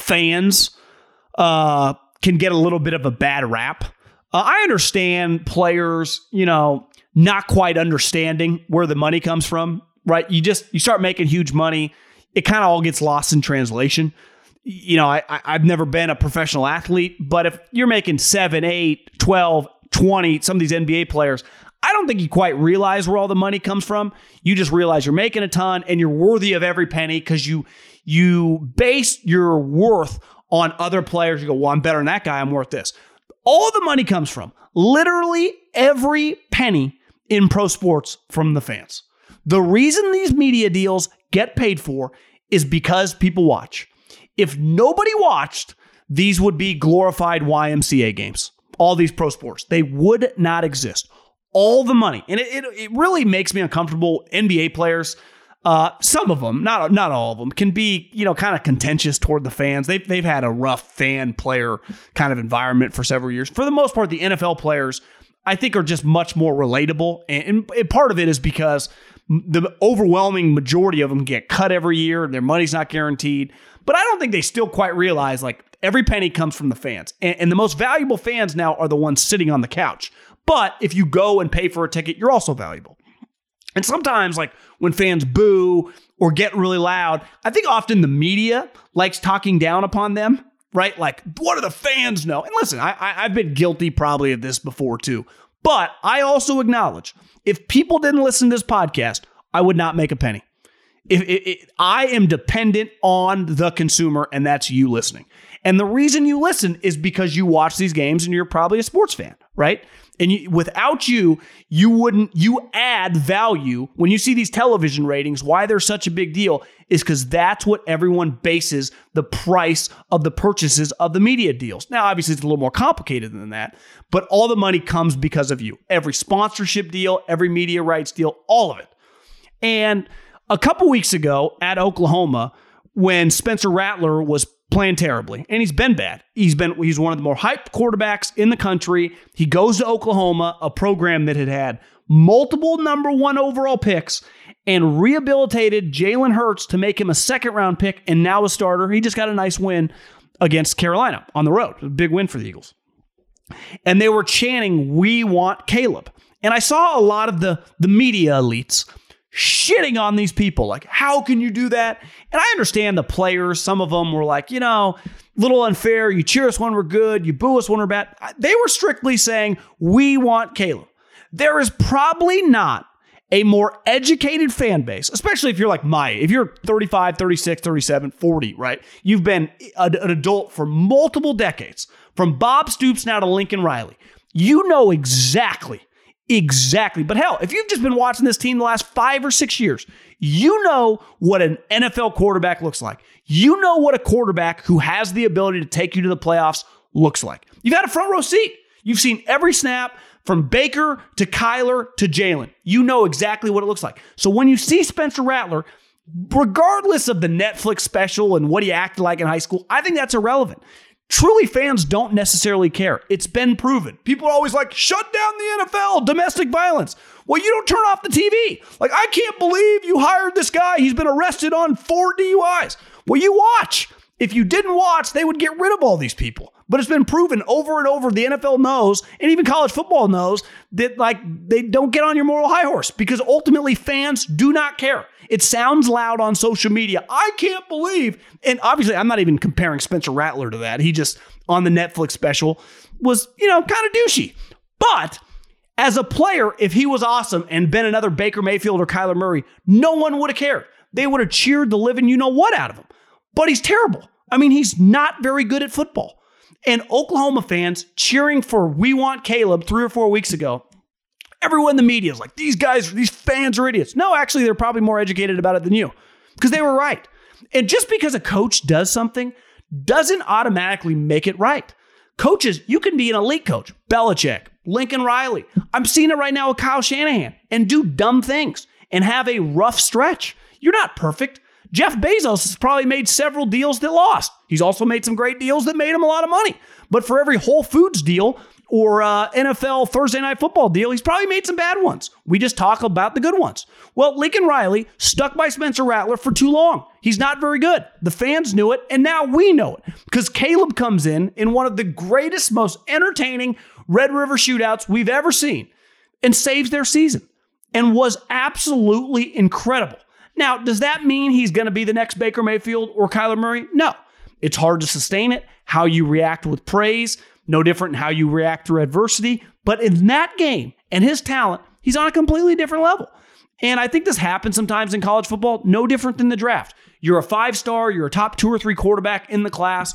fans uh, can get a little bit of a bad rap. Uh, I understand players, you know, not quite understanding where the money comes from, right? You just, you start making huge money. It kind of all gets lost in translation. You know, I, I've never been a professional athlete, but if you're making seven, eight, twelve, twenty, some of these N B A players, I don't think you quite realize where all the money comes from. You just realize you're making a ton and you're worthy of every penny because you you base your worth on other players. You go, well, I'm better than that guy. I'm worth this. All the money comes from, literally every penny in pro sports, from the fans. The reason these media deals get paid for is because people watch. If nobody watched, these would be glorified Y M C A games. All these pro sports, they would not exist. All the money. And it, it, it really makes me uncomfortable. N B A players, uh, some of them, not not all of them, can be, you know, kind of contentious toward the fans. They've, they've had a rough fan player kind of environment for several years. For the most part, the N F L players, I think, are just much more relatable. And, and part of it is because the overwhelming majority of them get cut every year. Their money's not guaranteed. But I don't think they still quite realize, like, every penny comes from the fans. And, and the most valuable fans now are the ones sitting on the couch. But if you go and pay for a ticket, you're also valuable. And sometimes, like, when fans boo or get really loud, I think often the media likes talking down upon them, right? Like, what do the fans know? And listen, I, I, I've been guilty probably of this before too. But I also acknowledge, if people didn't listen to this podcast, I would not make a penny. If it, it, I am dependent on the consumer, and that's you listening. And the reason you listen is because you watch these games and you're probably a sports fan, right? And you, without you, you wouldn't, you add value. When you see these television ratings, why they're such a big deal is because that's what everyone bases the price of the purchases of the media deals. Now, obviously, it's a little more complicated than that, but all the money comes because of you. Every sponsorship deal, every media rights deal, all of it. And a couple weeks ago at Oklahoma, when Spencer Rattler was playing terribly, and he's been bad. He's been he's one of the more hyped quarterbacks in the country. He goes to Oklahoma, a program that had had multiple number one overall picks, and rehabilitated Jalen Hurts to make him a second round pick, and now a starter. He just got a nice win against Carolina on the road. A big win for the Eagles. And they were chanting, "We want Caleb." And I saw a lot of the, the media elites shitting on these people. Like, how can you do that? And I understand the players. Some of them were like, you know, little unfair. You cheer us when we're good. You boo us when we're bad. They were strictly saying, we want Caleb. There is probably not a more educated fan base, especially if you're like my, if you're thirty-five, thirty-six, thirty-seven, forty, right? You've been an adult for multiple decades, from Bob Stoops now to Lincoln Riley. You know exactly, exactly. But hell, if you've just been watching this team the last five or six years, you know what an N F L quarterback looks like. You know what a quarterback who has the ability to take you to the playoffs looks like. You've had a front row seat. You've seen every snap from Baker to Kyler to Jalen. You know exactly what it looks like. So when you see Spencer Rattler, regardless of the Netflix special and what he acted like in high school, I think that's irrelevant. Truly, fans don't necessarily care. It's been proven. People are always like, shut down the N F L, domestic violence. Well, you don't turn off the T V. Like, I can't believe you hired this guy. He's been arrested on four D U Is. Well, you watch. If you didn't watch, they would get rid of all these people. But it's been proven over and over, the N F L knows, and even college football knows, that like they don't get on your moral high horse because ultimately fans do not care. It sounds loud on social media. I can't believe, and obviously I'm not even comparing Spencer Rattler to that. He just, on the Netflix special, was, you know, kind of douchey. But as a player, if he was awesome and been another Baker Mayfield or Kyler Murray, no one would have cared. They would have cheered the living you know what out of him. But he's terrible. I mean, he's not very good at football. And Oklahoma fans cheering for We Want Caleb three or four weeks ago, everyone in the media is like, these guys, these fans are idiots. No, actually, they're probably more educated about it than you because they were right. And just because a coach does something doesn't automatically make it right. Coaches, you can be an elite coach. Belichick, Lincoln Riley. I'm seeing it right now with Kyle Shanahan and do dumb things and have a rough stretch. You're not perfect. Jeff Bezos has probably made several deals that lost. He's also made some great deals that made him a lot of money. But for every Whole Foods deal or uh, N F L Thursday Night Football deal, he's probably made some bad ones. We just talk about the good ones. Well, Lincoln Riley stuck by Spencer Rattler for too long. He's not very good. The fans knew it, and now we know it. Because Caleb comes in in one of the greatest, most entertaining Red River shootouts we've ever seen and saves their season and was absolutely incredible. Now, does that mean he's going to be the next Baker Mayfield or Kyler Murray? No. It's hard to sustain it. How you react with praise, no different than how you react through adversity. But in that game and his talent, he's on a completely different level. And I think this happens sometimes in college football, no different than the draft. You're a five-star, you're a top two or three quarterback in the class,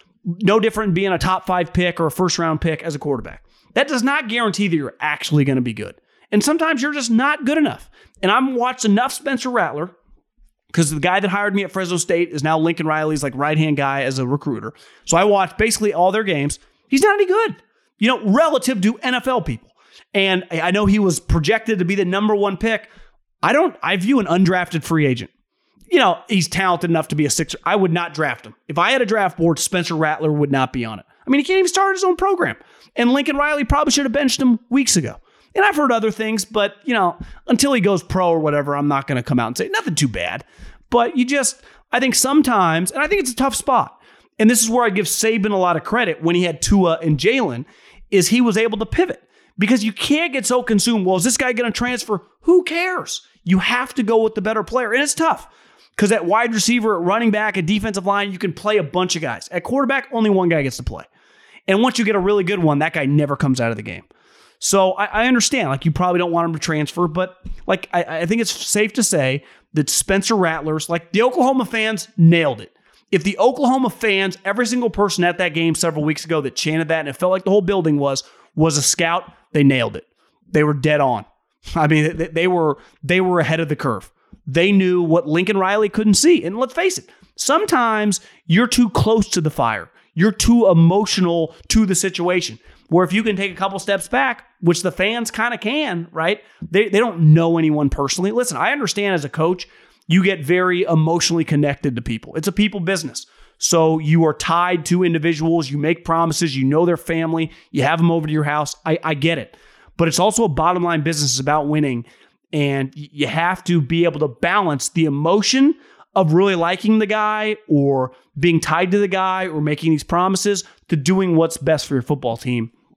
no different than being a top five pick or a first-round pick as a quarterback. That does not guarantee that you're actually going to be good. And sometimes you're just not good enough. And I've watched enough Spencer Rattler, because the guy that hired me at Fresno State is now Lincoln Riley's like right-hand guy as a recruiter. So I watched basically all their games. He's not any good, you know, relative to N F L people. And I know he was projected to be the number one pick. I don't, I view an undrafted free agent. You know, he's talented enough to be a Sixer. I would not draft him. If I had a draft board, Spencer Rattler would not be on it. I mean, he can't even start his own program. And Lincoln Riley probably should have benched him weeks ago. And I've heard other things, but, you know, until he goes pro or whatever, I'm not going to come out and say nothing too bad. But you just, I think sometimes, and I think it's a tough spot. And this is where I give Saban a lot of credit when he had Tua and Jalen, is he was able to pivot. Because you can't get so consumed, well, is this guy going to transfer? Who cares? You have to go with the better player. And it's tough. Because at wide receiver, at running back, at defensive line, you can play a bunch of guys. At quarterback, only one guy gets to play. And once you get a really good one, that guy never comes out of the game. So I, I understand, like, you probably don't want him to transfer, but like I, I think it's safe to say that Spencer Rattler's, like, the Oklahoma fans nailed it. If the Oklahoma fans, every single person at that game several weeks ago that chanted that, and it felt like the whole building was, was a scout, they nailed it. They were dead on. I mean, they, they were they were ahead of the curve. They knew what Lincoln Riley couldn't see. And let's face it, sometimes you're too close to the fire. You're too emotional to the situation. Where if you can take a couple steps back, which the fans kind of can, right? They they don't know anyone personally. Listen, I understand as a coach, you get very emotionally connected to people. It's a people business. So you are tied to individuals. You make promises. You know their family. You have them over to your house. I, I get it. But it's also a bottom line business. It's about winning. And you have to be able to balance the emotion of really liking the guy or being tied to the guy or making these promises to doing what's best for your football team.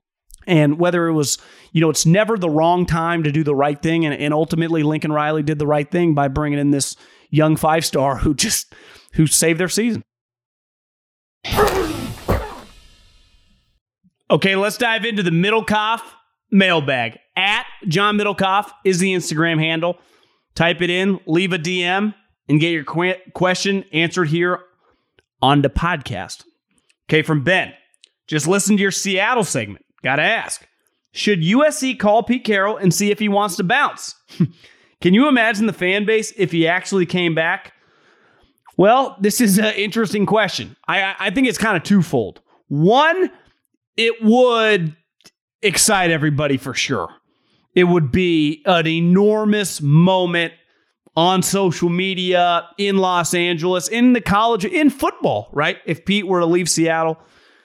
And whether it was, you know, it's never the wrong time to do the right thing. And, and ultimately Lincoln Riley did the right thing by bringing in this young five-star who just, who saved their season. Okay, let's dive into the Middlecoff mailbag. At John Middlecoff is the Instagram handle. Type it in, leave a D M, and get your qu- question answered here on the podcast. Okay, from Ben. Just listen to your Seattle segment. Gotta ask, should U S C call Pete Carroll and see if he wants to bounce? Can you imagine the fan base if he actually came back? Well, this is an interesting question. I, I think it's kind of twofold. One, it would excite everybody for sure. It would be an enormous moment on social media, in Los Angeles, in the college, in football, right? If Pete were to leave Seattle.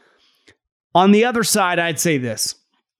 On the other side, I'd say this.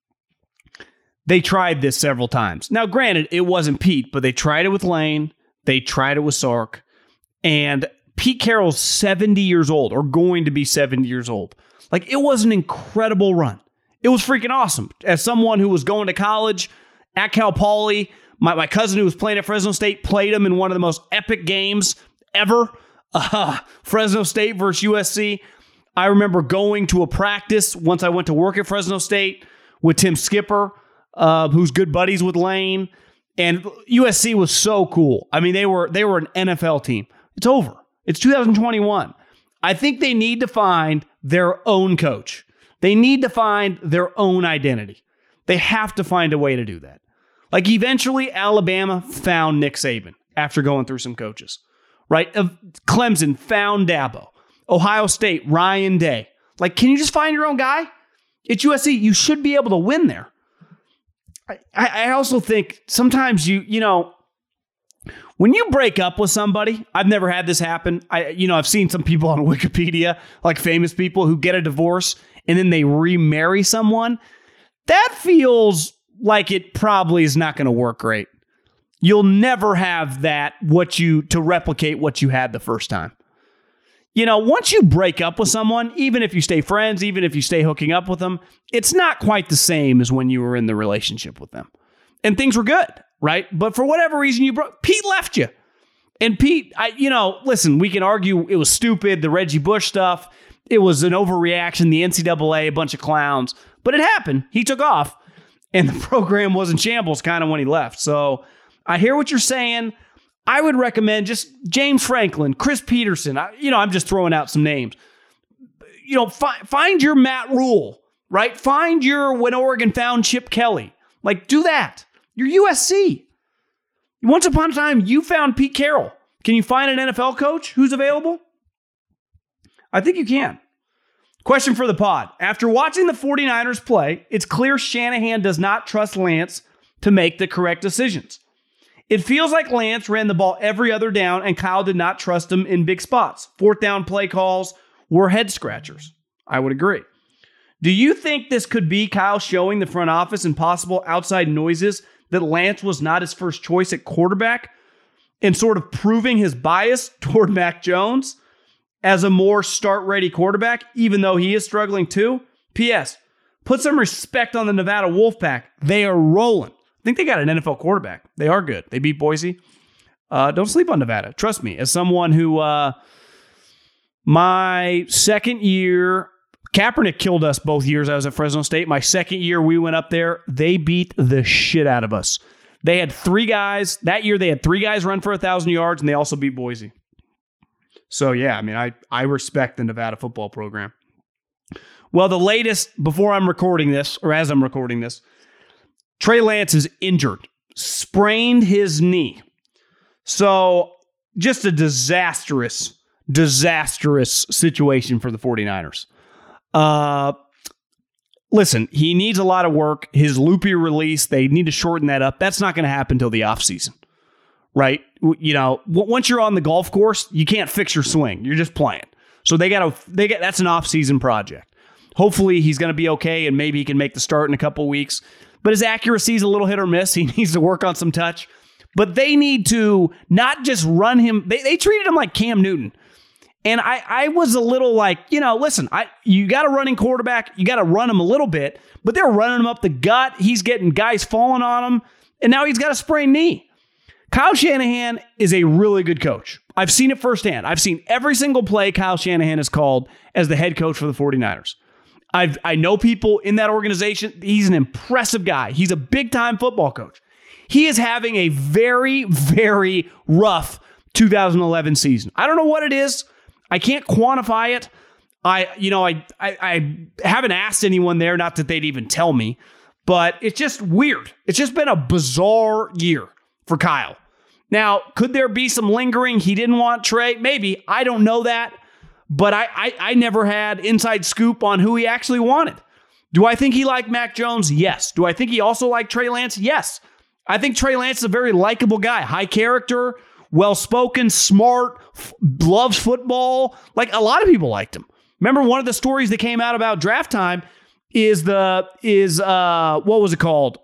They tried this several times. Now, granted, it wasn't Pete, but they tried it with Lane. They tried it with Sark. And Pete Carroll's seventy years old, or going to be seventy years old. Like, it was an incredible run. It was freaking awesome. As someone who was going to college at Cal Poly, my, my cousin who was playing at Fresno State played him in one of the most epic games ever. Uh, Fresno State versus U S C. I remember going to a practice once I went to work at Fresno State with Tim Skipper, uh, who's good buddies with Lane. And U S C was so cool. I mean, they were they were an N F L team. It's over. It's two thousand twenty-one. I think they need to find their own coach. They need to find their own identity. They have to find a way to do that. Like, eventually, Alabama found Nick Saban after going through some coaches, right? Clemson found Dabo. Ohio State, Ryan Day. Like, can you just find your own guy? It's U S C. You should be able to win there. I, I also think sometimes you, you know, when you break up with somebody, I've never had this happen. I, you know, I've seen some people on Wikipedia, like famous people who get a divorce and then they remarry someone. That feels like it probably is not going to work great. You'll never have that, what you, to replicate what you had the first time. You know, once you break up with someone, even if you stay friends, even if you stay hooking up with them, it's not quite the same as when you were in the relationship with them. And things were good, right? But for whatever reason, you broke. Pete left you. And Pete, I, you know, listen, we can argue it was stupid, the Reggie Bush stuff. It was an overreaction, the N C double A, a bunch of clowns. But it happened. He took off. And the program was in shambles kind of when he left. So I hear what you're saying. I would recommend just James Franklin, Chris Peterson. I, you know, I'm just throwing out some names. You know, fi- find your Matt Rule, right? Find your when Oregon found Chip Kelly. Like, do that. You're U S C. Once upon a time, you found Pete Carroll. Can you find an N F L coach who's available? I think you can. Question for the pod. After watching the 49ers play, it's clear Shanahan does not trust Lance to make the correct decisions. It feels like Lance ran the ball every other down and Kyle did not trust him in big spots. Fourth down play calls were head scratchers. I would agree. Do you think this could be Kyle showing the front office and possible outside noises that Lance was not his first choice at quarterback and sort of proving his bias toward Mac Jones as a more start-ready quarterback, even though he is struggling too? P S. Put some respect on the Nevada Wolfpack. They are rolling. I think they got an N F L quarterback. They are good. They beat Boise. Uh, don't sleep on Nevada. Trust me, as someone who, uh, my second year, Kaepernick killed us both years I was at Fresno State. My second year we went up there, they beat the shit out of us. They had three guys. That year they had three guys run for one thousand yards, and they also beat Boise. So, yeah, I mean, I, I respect the Nevada football program. Well, the latest, before I'm recording this, or as I'm recording this, Trey Lance is injured, sprained his knee. So just a disastrous, disastrous situation for the 49ers. Uh, listen, he needs a lot of work. His loopy release, they need to shorten that up. That's not going to happen until the offseason, right? You know, once you're on the golf course, you can't fix your swing. You're just playing. So they got to, they get, that's an off-season project. Hopefully he's going to be okay and maybe he can make the start in a couple weeks. But his accuracy is a little hit or miss. He needs to work on some touch. But they need to not just run him. They, they treated him like Cam Newton. And I, I was a little like, you know, listen, I you got a running quarterback, you got to run him a little bit, but they're running him up the gut. He's getting guys falling on him, and now he's got a sprained knee. Kyle Shanahan is a really good coach. I've seen it firsthand. I've seen every single play Kyle Shanahan has called as the head coach for the 49ers. I've, I know people in that organization. He's an impressive guy. He's a big-time football coach. He is having a very, very rough two thousand eleven season. I don't know what it is. I can't quantify it. I, you know, I, I, I haven't asked anyone there, not that they'd even tell me, but it's just weird. It's just been a bizarre year for Kyle. Now, could there be some lingering? He didn't want Trey? Maybe. I don't know that. But I, I, I never had inside scoop on who he actually wanted. Do I think he liked Mac Jones? Yes. Do I think he also liked Trey Lance? Yes. I think Trey Lance is a very likable guy. High character, well-spoken, smart, f- loves football. Like, a lot of people liked him. Remember, one of the stories that came out about draft time is the, is, uh, what was it called?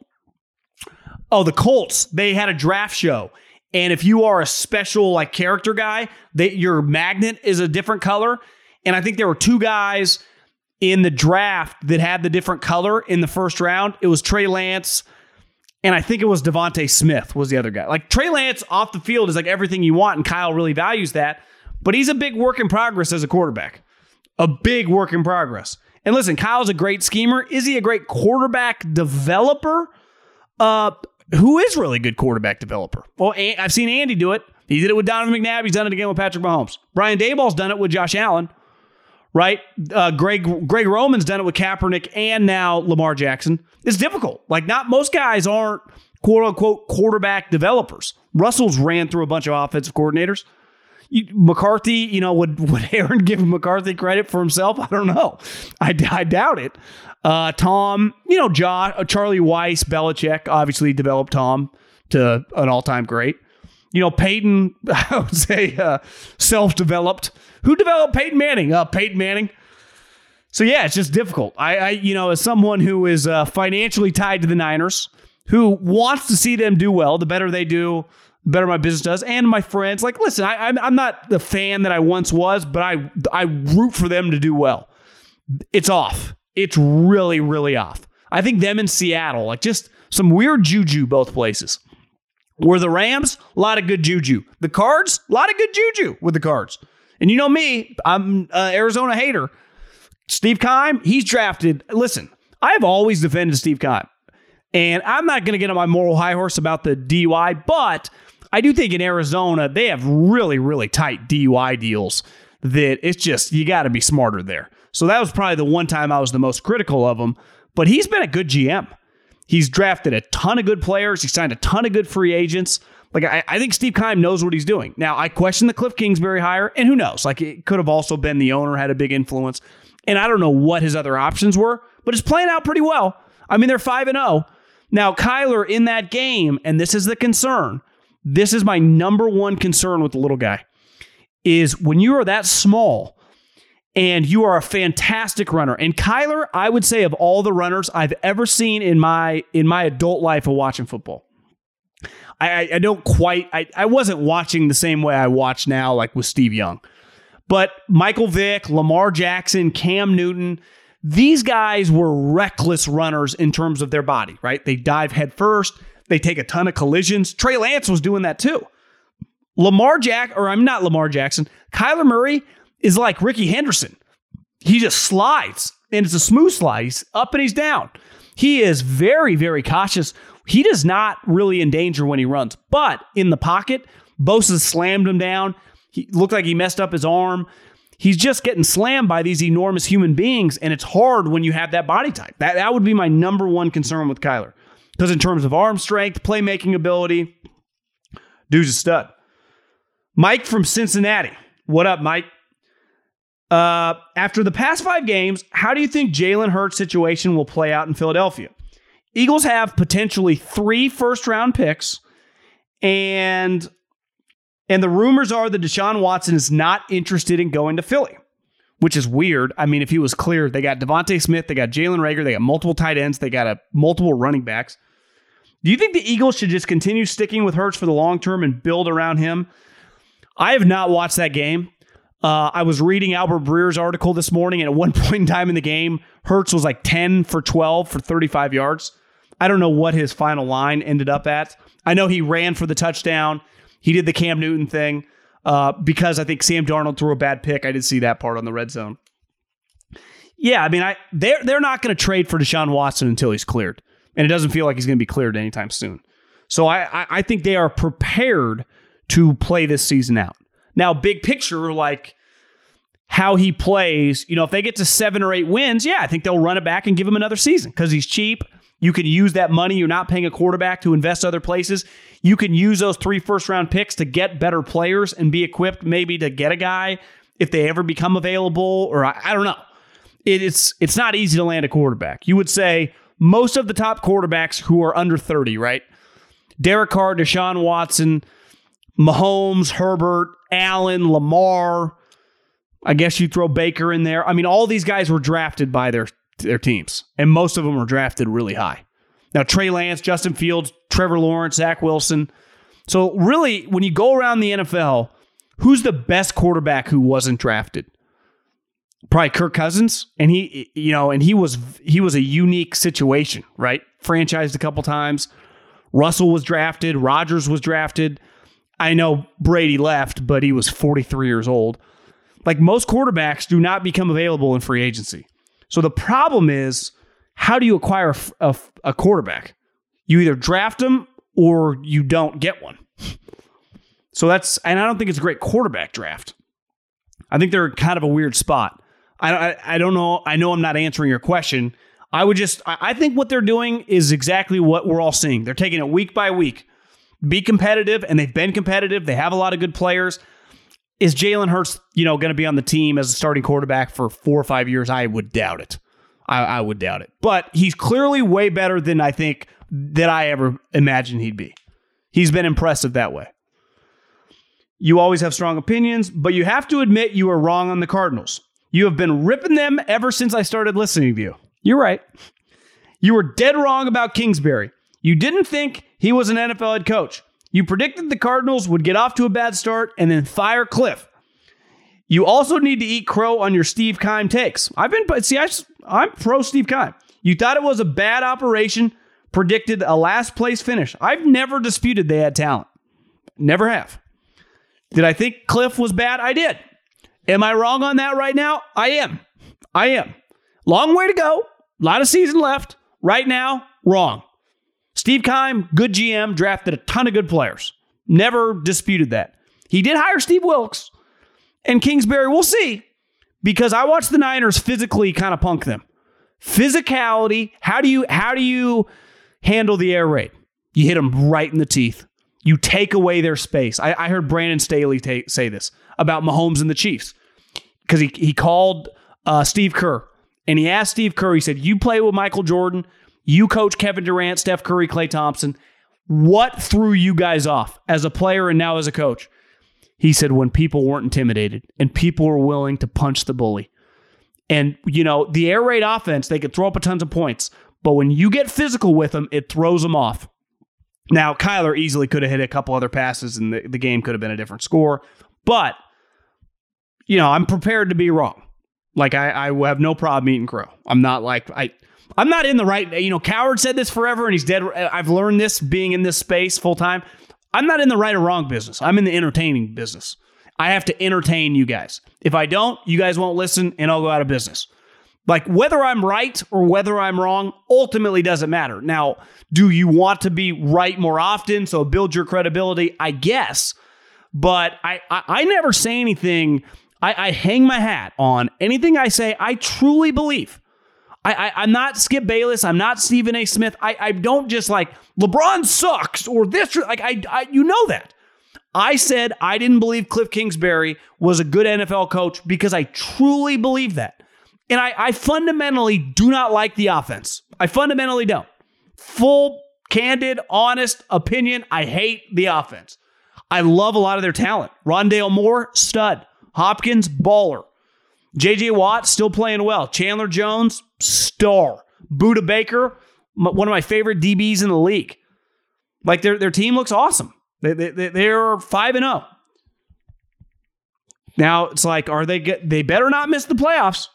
Oh, the Colts. They had a draft show. And if you are a special like character guy, they, your magnet is a different color. And I think there were two guys in the draft that had the different color in the first round. It was Trey Lance, and I think it was Devontae Smith was the other guy. Like, Trey Lance off the field is like everything you want, and Kyle really values that. But he's a big work in progress as a quarterback. A big work in progress. And listen, Kyle's a great schemer. Is he a great quarterback developer? Uh... Who is really good quarterback developer? Well, I've seen Andy do it. He did it with Donovan McNabb. He's done it again with Patrick Mahomes. Brian Daboll's done it with Josh Allen, right? Uh, Greg Greg Roman's done it with Kaepernick and now Lamar Jackson. It's difficult. Like, not most guys aren't quote unquote quarterback developers. Russell's ran through a bunch of offensive coordinators. You, McCarthy, you know, would would Aaron give McCarthy credit for himself? I don't know. I, I doubt it. Uh, Tom, you know, Josh, uh, Charlie Weiss, Belichick obviously developed Tom to an all-time great. You know, Peyton, I would say uh, self-developed. Who developed Peyton Manning? Uh, Peyton Manning. So yeah, it's just difficult. I, I you know, as someone who is uh, financially tied to the Niners, who wants to see them do well, the better they do, the better my business does, and my friends. Like, listen, I, I'm I'm not the fan that I once was, but I I root for them to do well. It's off. It's really, really off. I think them in Seattle, like just some weird juju both places. Where the Rams, a lot of good juju. The Cards, a lot of good juju with the Cards. And you know me, I'm an Arizona hater. Steve Keim, he's drafted. Listen, I've always defended Steve Keim. And I'm not going to get on my moral high horse about the D U I, but I do think in Arizona, they have really, really tight D U I deals that it's just, you got to be smarter there. So that was probably the one time I was the most critical of him. But he's been a good G M. He's drafted a ton of good players. He signed a ton of good free agents. Like, I, I think Steve Keim knows what he's doing. Now, I question the Cliff Kingsbury hire, and who knows? Like, it could have also been the owner had a big influence. And I don't know what his other options were, but it's playing out pretty well. I mean, they're five and oh. Now, Kyler in that game, and this is the concern, this is my number one concern with the little guy, is when you are that small and you are a fantastic runner. And Kyler, I would say, of all the runners I've ever seen in my in my adult life of watching football, I, I don't quite, I, I wasn't watching the same way I watch now, like with Steve Young. But Michael Vick, Lamar Jackson, Cam Newton, these guys were reckless runners in terms of their body, right? They dive head first. They take a ton of collisions. Trey Lance was doing that too. Lamar Jack, or I'm not Lamar Jackson, Kyler Murray is like Ricky Henderson. He just slides, and it's a smooth slide. He's up and he's down. He is very, very cautious. He does not really endanger when he runs, but in the pocket, Bosa slammed him down. He looked like he messed up his arm. He's just getting slammed by these enormous human beings, and it's hard when you have that body type. That, that would be my number one concern with Kyler. Because in terms of arm strength, playmaking ability, dude's a stud. Mike from Cincinnati. What up, Mike? Uh, after the past five games, how do you think Jalen Hurts' situation will play out in Philadelphia? Eagles have potentially three first-round picks, and, and the rumors are that Deshaun Watson is not interested in going to Philly, which is weird. I mean, if he was clear, they got Devontae Smith, they got Jalen Reagor, they got multiple tight ends, they got a, multiple running backs. Do you think the Eagles should just continue sticking with Hurts for the long term and build around him? I have not watched that game. Uh, I was reading Albert Breer's article this morning, and at one point in time in the game, Hurts was like ten for twelve for thirty-five yards. I don't know what his final line ended up at. I know he ran for the touchdown. He did the Cam Newton thing uh, because I think Sam Darnold threw a bad pick. I did see that part on the red zone. Yeah, I mean, I they're, they're not going to trade for Deshaun Watson until he's cleared. And it doesn't feel like he's going to be cleared anytime soon. So I, I, I think they are prepared to play this season out. Now, big picture, like how he plays, you know, if they get to seven or eight wins, yeah, I think they'll run it back and give him another season because he's cheap. You can use that money. You're not paying a quarterback to invest other places. You can use those three first-round picks to get better players and be equipped maybe to get a guy if they ever become available, or I, I don't know. It, it's it's not easy to land a quarterback. You would say most of the top quarterbacks who are under thirty, right? Derek Carr, Deshaun Watson, Mahomes, Herbert, Allen, Lamar. I guess you throw Baker in there. I mean, all these guys were drafted by their their teams, and most of them were drafted really high. Now, Trey Lance, Justin Fields, Trevor Lawrence, Zach Wilson. So really, when you go around the N F L, who's the best quarterback who wasn't drafted? Probably Kirk Cousins, and he, you know, and he was he was a unique situation, right? Franchised a couple times. Russell was drafted. Rodgers was drafted. I know Brady left, but he was forty-three years old. Like most quarterbacks do not become available in free agency. So the problem is, how do you acquire a, a, a quarterback? You either draft them or you don't get one. So that's, and I don't think it's a great quarterback draft. I think they're kind of a weird spot. I, I, I don't know. I know I'm not answering your question. I would just, I, I think what they're doing is exactly what we're all seeing. They're taking it week by week. Be competitive, and they've been competitive. They have a lot of good players. Is Jalen Hurts, you know, going to be on the team as a starting quarterback for four or five years? I would doubt it. I, I would doubt it. But he's clearly way better than I think that I ever imagined he'd be. He's been impressive that way. You always have strong opinions, but you have to admit you are wrong on the Cardinals. You have been ripping them ever since I started listening to you. You're right. You were dead wrong about Kingsbury. You didn't think he was an N F L head coach. You predicted the Cardinals would get off to a bad start and then fire Cliff. You also need to eat crow on your Steve Keim takes. I've been, see, I, I'm pro Steve Keim. You thought it was a bad operation, predicted a last place finish. I've never disputed they had talent. Never have. Did I think Cliff was bad? I did. Am I wrong on that right now? I am. I am. Long way to go. A lot of season left. Right now, wrong. Steve Keim, good G M, drafted a ton of good players. Never disputed that. He did hire Steve Wilks. And Kingsbury, we'll see. Because I watched the Niners physically kind of punk them. Physicality, how do you how do you handle the air raid? You hit them right in the teeth. You take away their space. I, I heard Brandon Staley ta- say this about Mahomes and the Chiefs. Because he, he called uh, Steve Kerr. And he asked Steve Kerr, he said, you play with Michael Jordan, you coach Kevin Durant, Steph Curry, Klay Thompson. What threw you guys off as a player and now as a coach? He said, when people weren't intimidated and people were willing to punch the bully. And, you know, the air raid offense, they could throw up a tons of points. But when you get physical with them, it throws them off. Now, Kyler easily could have hit a couple other passes and the, the game could have been a different score. But, you know, I'm prepared to be wrong. Like, I, I have no problem eating crow. I'm not like, I, I'm not in the right, you know, Coward said this forever and he's dead. I've learned this being in this space full time. I'm not in the right or wrong business. I'm in the entertaining business. I have to entertain you guys. If I don't, you guys won't listen and I'll go out of business. Like, whether I'm right or whether I'm wrong ultimately doesn't matter. Now, do you want to be right more often so build your credibility? I guess. But I, I, I never say anything. I, I hang my hat on anything I say. I truly believe. I, I, I'm not Skip Bayless. I'm not Stephen A. Smith. I, I don't just like, LeBron sucks or this. Like, I, I, you know that. I said I didn't believe Cliff Kingsbury was a good N F L coach because I truly believe that. And I, I fundamentally do not like the offense. I fundamentally don't. Full, candid, honest opinion, I hate the offense. I love a lot of their talent. Rondale Moore, stud. Hopkins, baller. J J Watt, still playing well. Chandler Jones, star. Budda Baker, one of my favorite D Bs in the league. Like, their, their team looks awesome. They, they, they're five and oh. Now it's like, are they get, they better not miss the playoffs.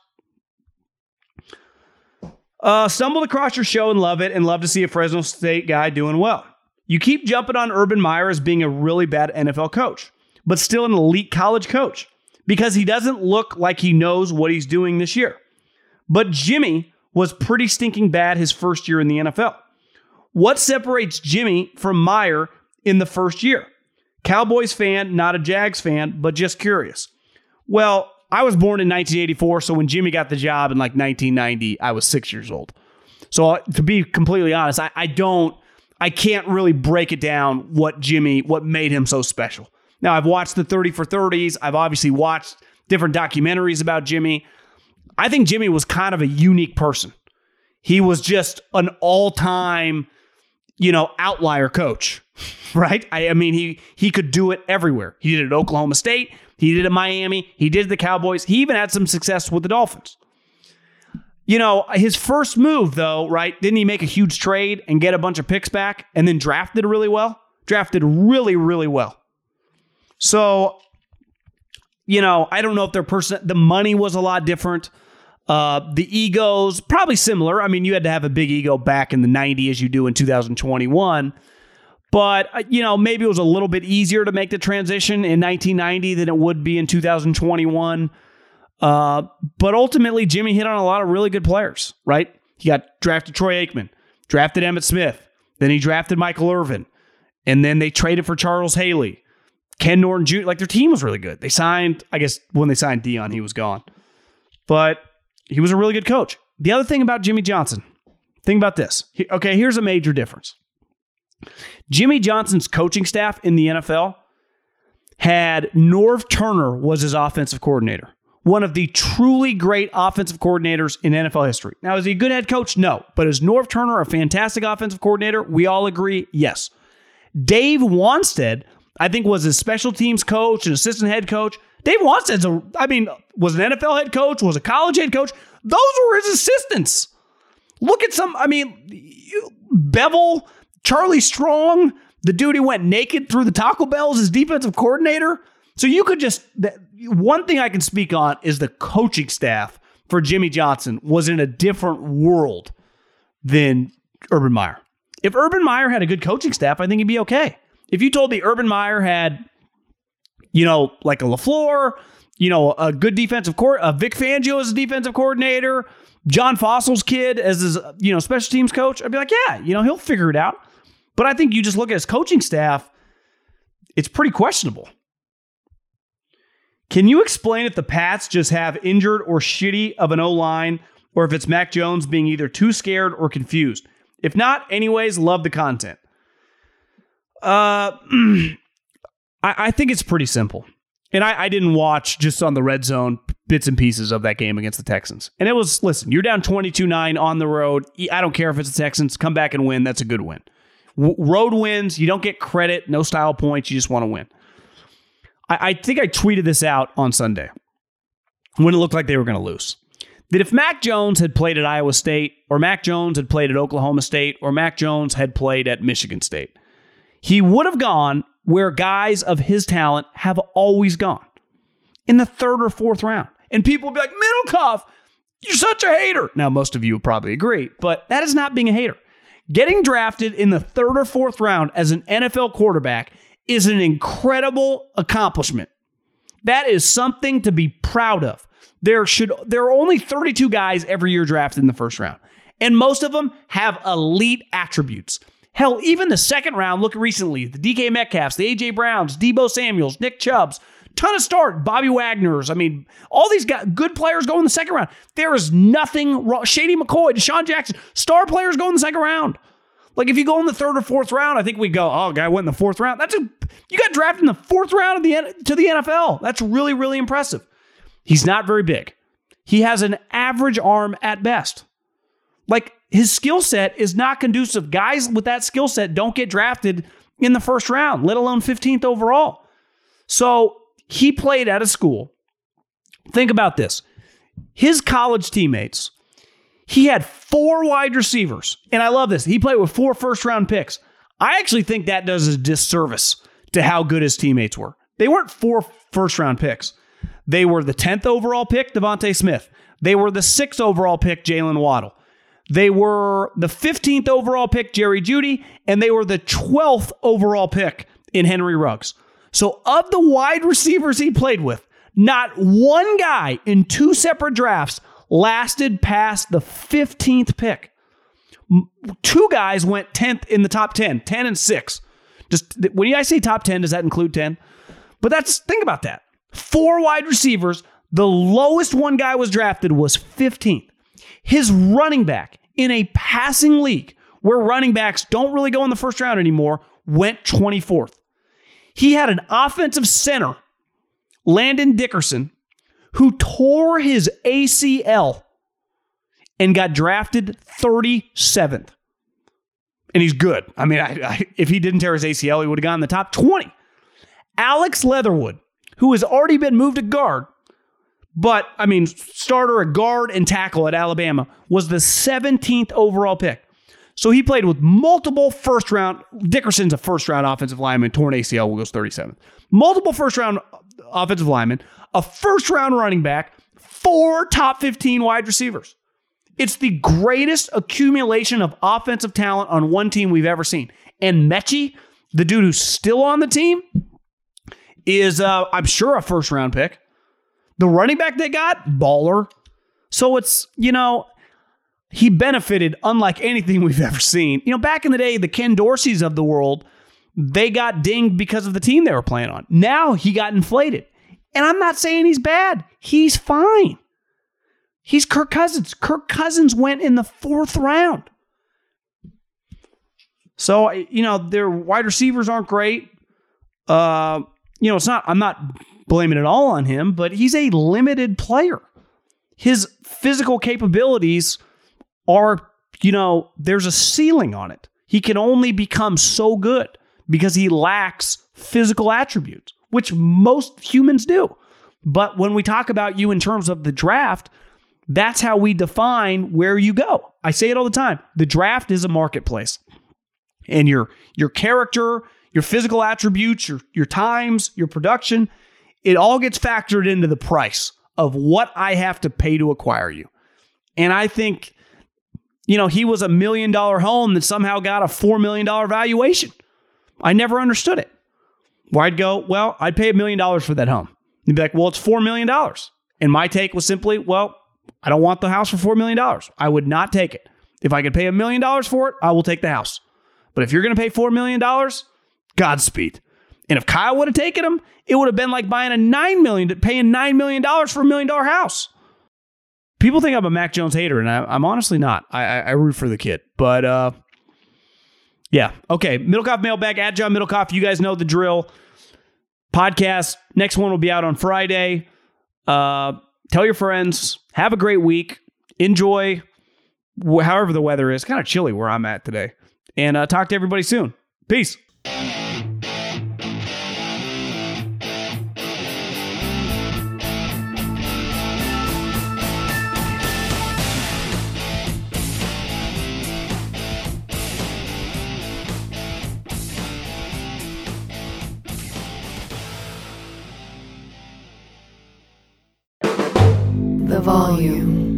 Uh, stumbled across your show and love it, and love to see a Fresno State guy doing well. You keep jumping on Urban Meyer as being a really bad N F L coach, but still an elite college coach, because he doesn't look like he knows what he's doing this year. But Jimmy was pretty stinking bad his first year in the N F L. What separates Jimmy from Meyer in the first year? Cowboys fan, not a Jags fan, but just curious. Well, I was born in nineteen eighty-four, so when Jimmy got the job in like nineteen ninety, I was six years old. So uh, to be completely honest, I, I don't, I can't really break it down what Jimmy, what made him so special. Now, I've watched the thirty for thirties. I've obviously watched different documentaries about Jimmy. I think Jimmy was kind of a unique person. He was just an all-time, you know, outlier coach, right? I, I mean, he he could do it everywhere. He did it at Oklahoma State. He did it at Miami. He did it at the Cowboys. He even had some success with the Dolphins. You know, his first move, though, right? Didn't he make a huge trade and get a bunch of picks back and then drafted really well? Drafted really, really well. So, you know, I don't know if their person, the money was a lot different. Uh, the egos, probably similar. I mean, you had to have a big ego back in the nineties as you do in two thousand twenty-one. But, uh, you know, maybe it was a little bit easier to make the transition in nineteen ninety than it would be in two thousand twenty-one. Uh, but ultimately, Jimmy hit on a lot of really good players, right? He got drafted Troy Aikman, drafted Emmitt Smith, then he drafted Michael Irvin, and then they traded for Charles Haley, Ken Norton Junior Like, their team was really good. They signed, I guess, when they signed Dion, he was gone. But he was a really good coach. The other thing about Jimmy Johnson, think about this. He, okay, here's a major difference. Jimmy Johnson's coaching staff in the N F L had Norv Turner was his offensive coordinator. One of the truly great offensive coordinators in N F L history. Now, is he a good head coach? No. But is Norv Turner a fantastic offensive coordinator? We all agree, yes. Dave Wanstead, I think, was his special teams coach and assistant head coach. Dave Wanstead's a, I mean, was an N F L head coach, was a college head coach. Those were his assistants. Look at some, I mean, you, Bevel, Charlie Strong, the dude who went naked through the Taco Bell as his defensive coordinator. So you could just, one thing I can speak on is the coaching staff for Jimmy Johnson was in a different world than Urban Meyer. If Urban Meyer had a good coaching staff, I think he'd be okay. If you told me Urban Meyer had, you know, like a LaFleur, you know, a good defensive court, a Vic Fangio as a defensive coordinator, John Fossil's kid as his, you know, special teams coach, I'd be like, yeah, you know, he'll figure it out. But I think you just look at his coaching staff, it's pretty questionable. Can you explain if the Pats just have injured or shitty of an O-line, or if it's Mac Jones being either too scared or confused? If not, anyways, love the content. Uh, I, I think it's pretty simple. And I, I didn't watch just on the red zone bits and pieces of that game against the Texans. And it was, listen, you're down twenty-two nine on the road. I don't care if it's the Texans. Come back and win. That's a good win. W- road wins. You don't get credit. No style points. You just want to win. I, I think I tweeted this out on Sunday when it looked like they were going to lose. That if Mac Jones had played at Iowa State, or Mac Jones had played at Oklahoma State, or Mac Jones had played at Michigan State, he would have gone where guys of his talent have always gone, in the third or fourth round. And people will be like, Middlecoff, you're such a hater. Now, most of you would probably agree, but that is not being a hater. Getting drafted in the third or fourth round as an N F L quarterback is an incredible accomplishment. That is something to be proud of. There should there are only thirty-two guys every year drafted in the first round, and most of them have elite attributes. Hell, even the second round, look recently, the D K Metcalfs, the A J Browns, Deebo Samuels, Nick Chubbs, ton of start, Bobby Wagner's. I mean, all these guys, good players go in the second round. There is nothing wrong. Shady McCoy, Deshaun Jackson, star players go in the second round. Like, if you go in the third or fourth round, I think we go, oh, guy went in the fourth round. That's a, you got drafted in the fourth round of the to the N F L. That's really, really impressive. He's not very big. He has an average arm at best. Like, his skill set is not conducive. Guys with that skill set don't get drafted in the first round, let alone fifteenth overall. So he played at a school. Think about this. His college teammates, he had four wide receivers. And I love this. He played with four first-round picks. I actually think that does a disservice to how good his teammates were. They weren't four first-round picks. They were the tenth overall pick, Devontae Smith. They were the sixth overall pick, Jalen Waddle. They were the fifteenth overall pick, Jerry Jeudy, and they were the twelfth overall pick in Henry Ruggs. So of the wide receivers he played with, not one guy in two separate drafts lasted past the fifteenth pick. Two guys went tenth in the top ten, ten and six. Just when I say top ten, does that include ten? But that's, think about that. Four wide receivers, the lowest one guy was drafted was fifteenth. His running back in a passing league where running backs don't really go in the first round anymore went twenty-fourth. He had an offensive center, Landon Dickerson, who tore his A C L and got drafted thirty-seventh. And he's good. I mean, I, I, if he didn't tear his A C L, he would have gone in the top twenty. Alex Leatherwood, who has already been moved to guard, but, I mean, starter at guard and tackle at Alabama, was the seventeenth overall pick. So he played with multiple first-round, Dickerson's a first-round offensive lineman, torn A C L, goes thirty-seventh. Multiple first-round offensive linemen, a first-round running back, four top fifteen wide receivers. It's the greatest accumulation of offensive talent on one team we've ever seen. And Mechie, the dude who's still on the team, is, uh, I'm sure, a first-round pick. The running back they got, baller. So it's, you know, he benefited unlike anything we've ever seen. You know, back in the day, the Ken Dorseys of the world, they got dinged because of the team they were playing on. Now he got inflated. And I'm not saying he's bad. He's fine. He's Kirk Cousins. Kirk Cousins went in the fourth round. So, you know, their wide receivers aren't great. Uh, you know, it's not, I'm not blaming it all on him, but he's a limited player. His physical capabilities are, you know, there's a ceiling on it. He can only become so good because he lacks physical attributes, which most humans do. But when we talk about you in terms of the draft, that's how we define where you go. I say it all the time. The draft is a marketplace. And your your character, your physical attributes, your, your times, your production, it all gets factored into the price of what I have to pay to acquire you. And I think, you know, he was a million dollar home that somehow got a four million dollars valuation. I never understood it. Where I'd go, well, I'd pay a million dollars for that home. You'd be like, well, it's four million dollars. And my take was simply, well, I don't want the house for four million dollars. I would not take it. If I could pay a million dollars for it, I will take the house. But if you're going to pay four million dollars, Godspeed. And if Kyle would have taken him, it would have been like buying a nine million dollars, paying nine million dollars for a million dollar house. People think I'm a Mac Jones hater, and I, I'm honestly not. I, I, I root for the kid. But, uh, yeah. Okay. Middlecoff mailbag at John Middlecoff. You guys know the drill. Podcast. Next one will be out on Friday. Uh, tell your friends. Have a great week. Enjoy wh- however the weather is. Kind of chilly where I'm at today. And uh, talk to everybody soon. Peace. The volume.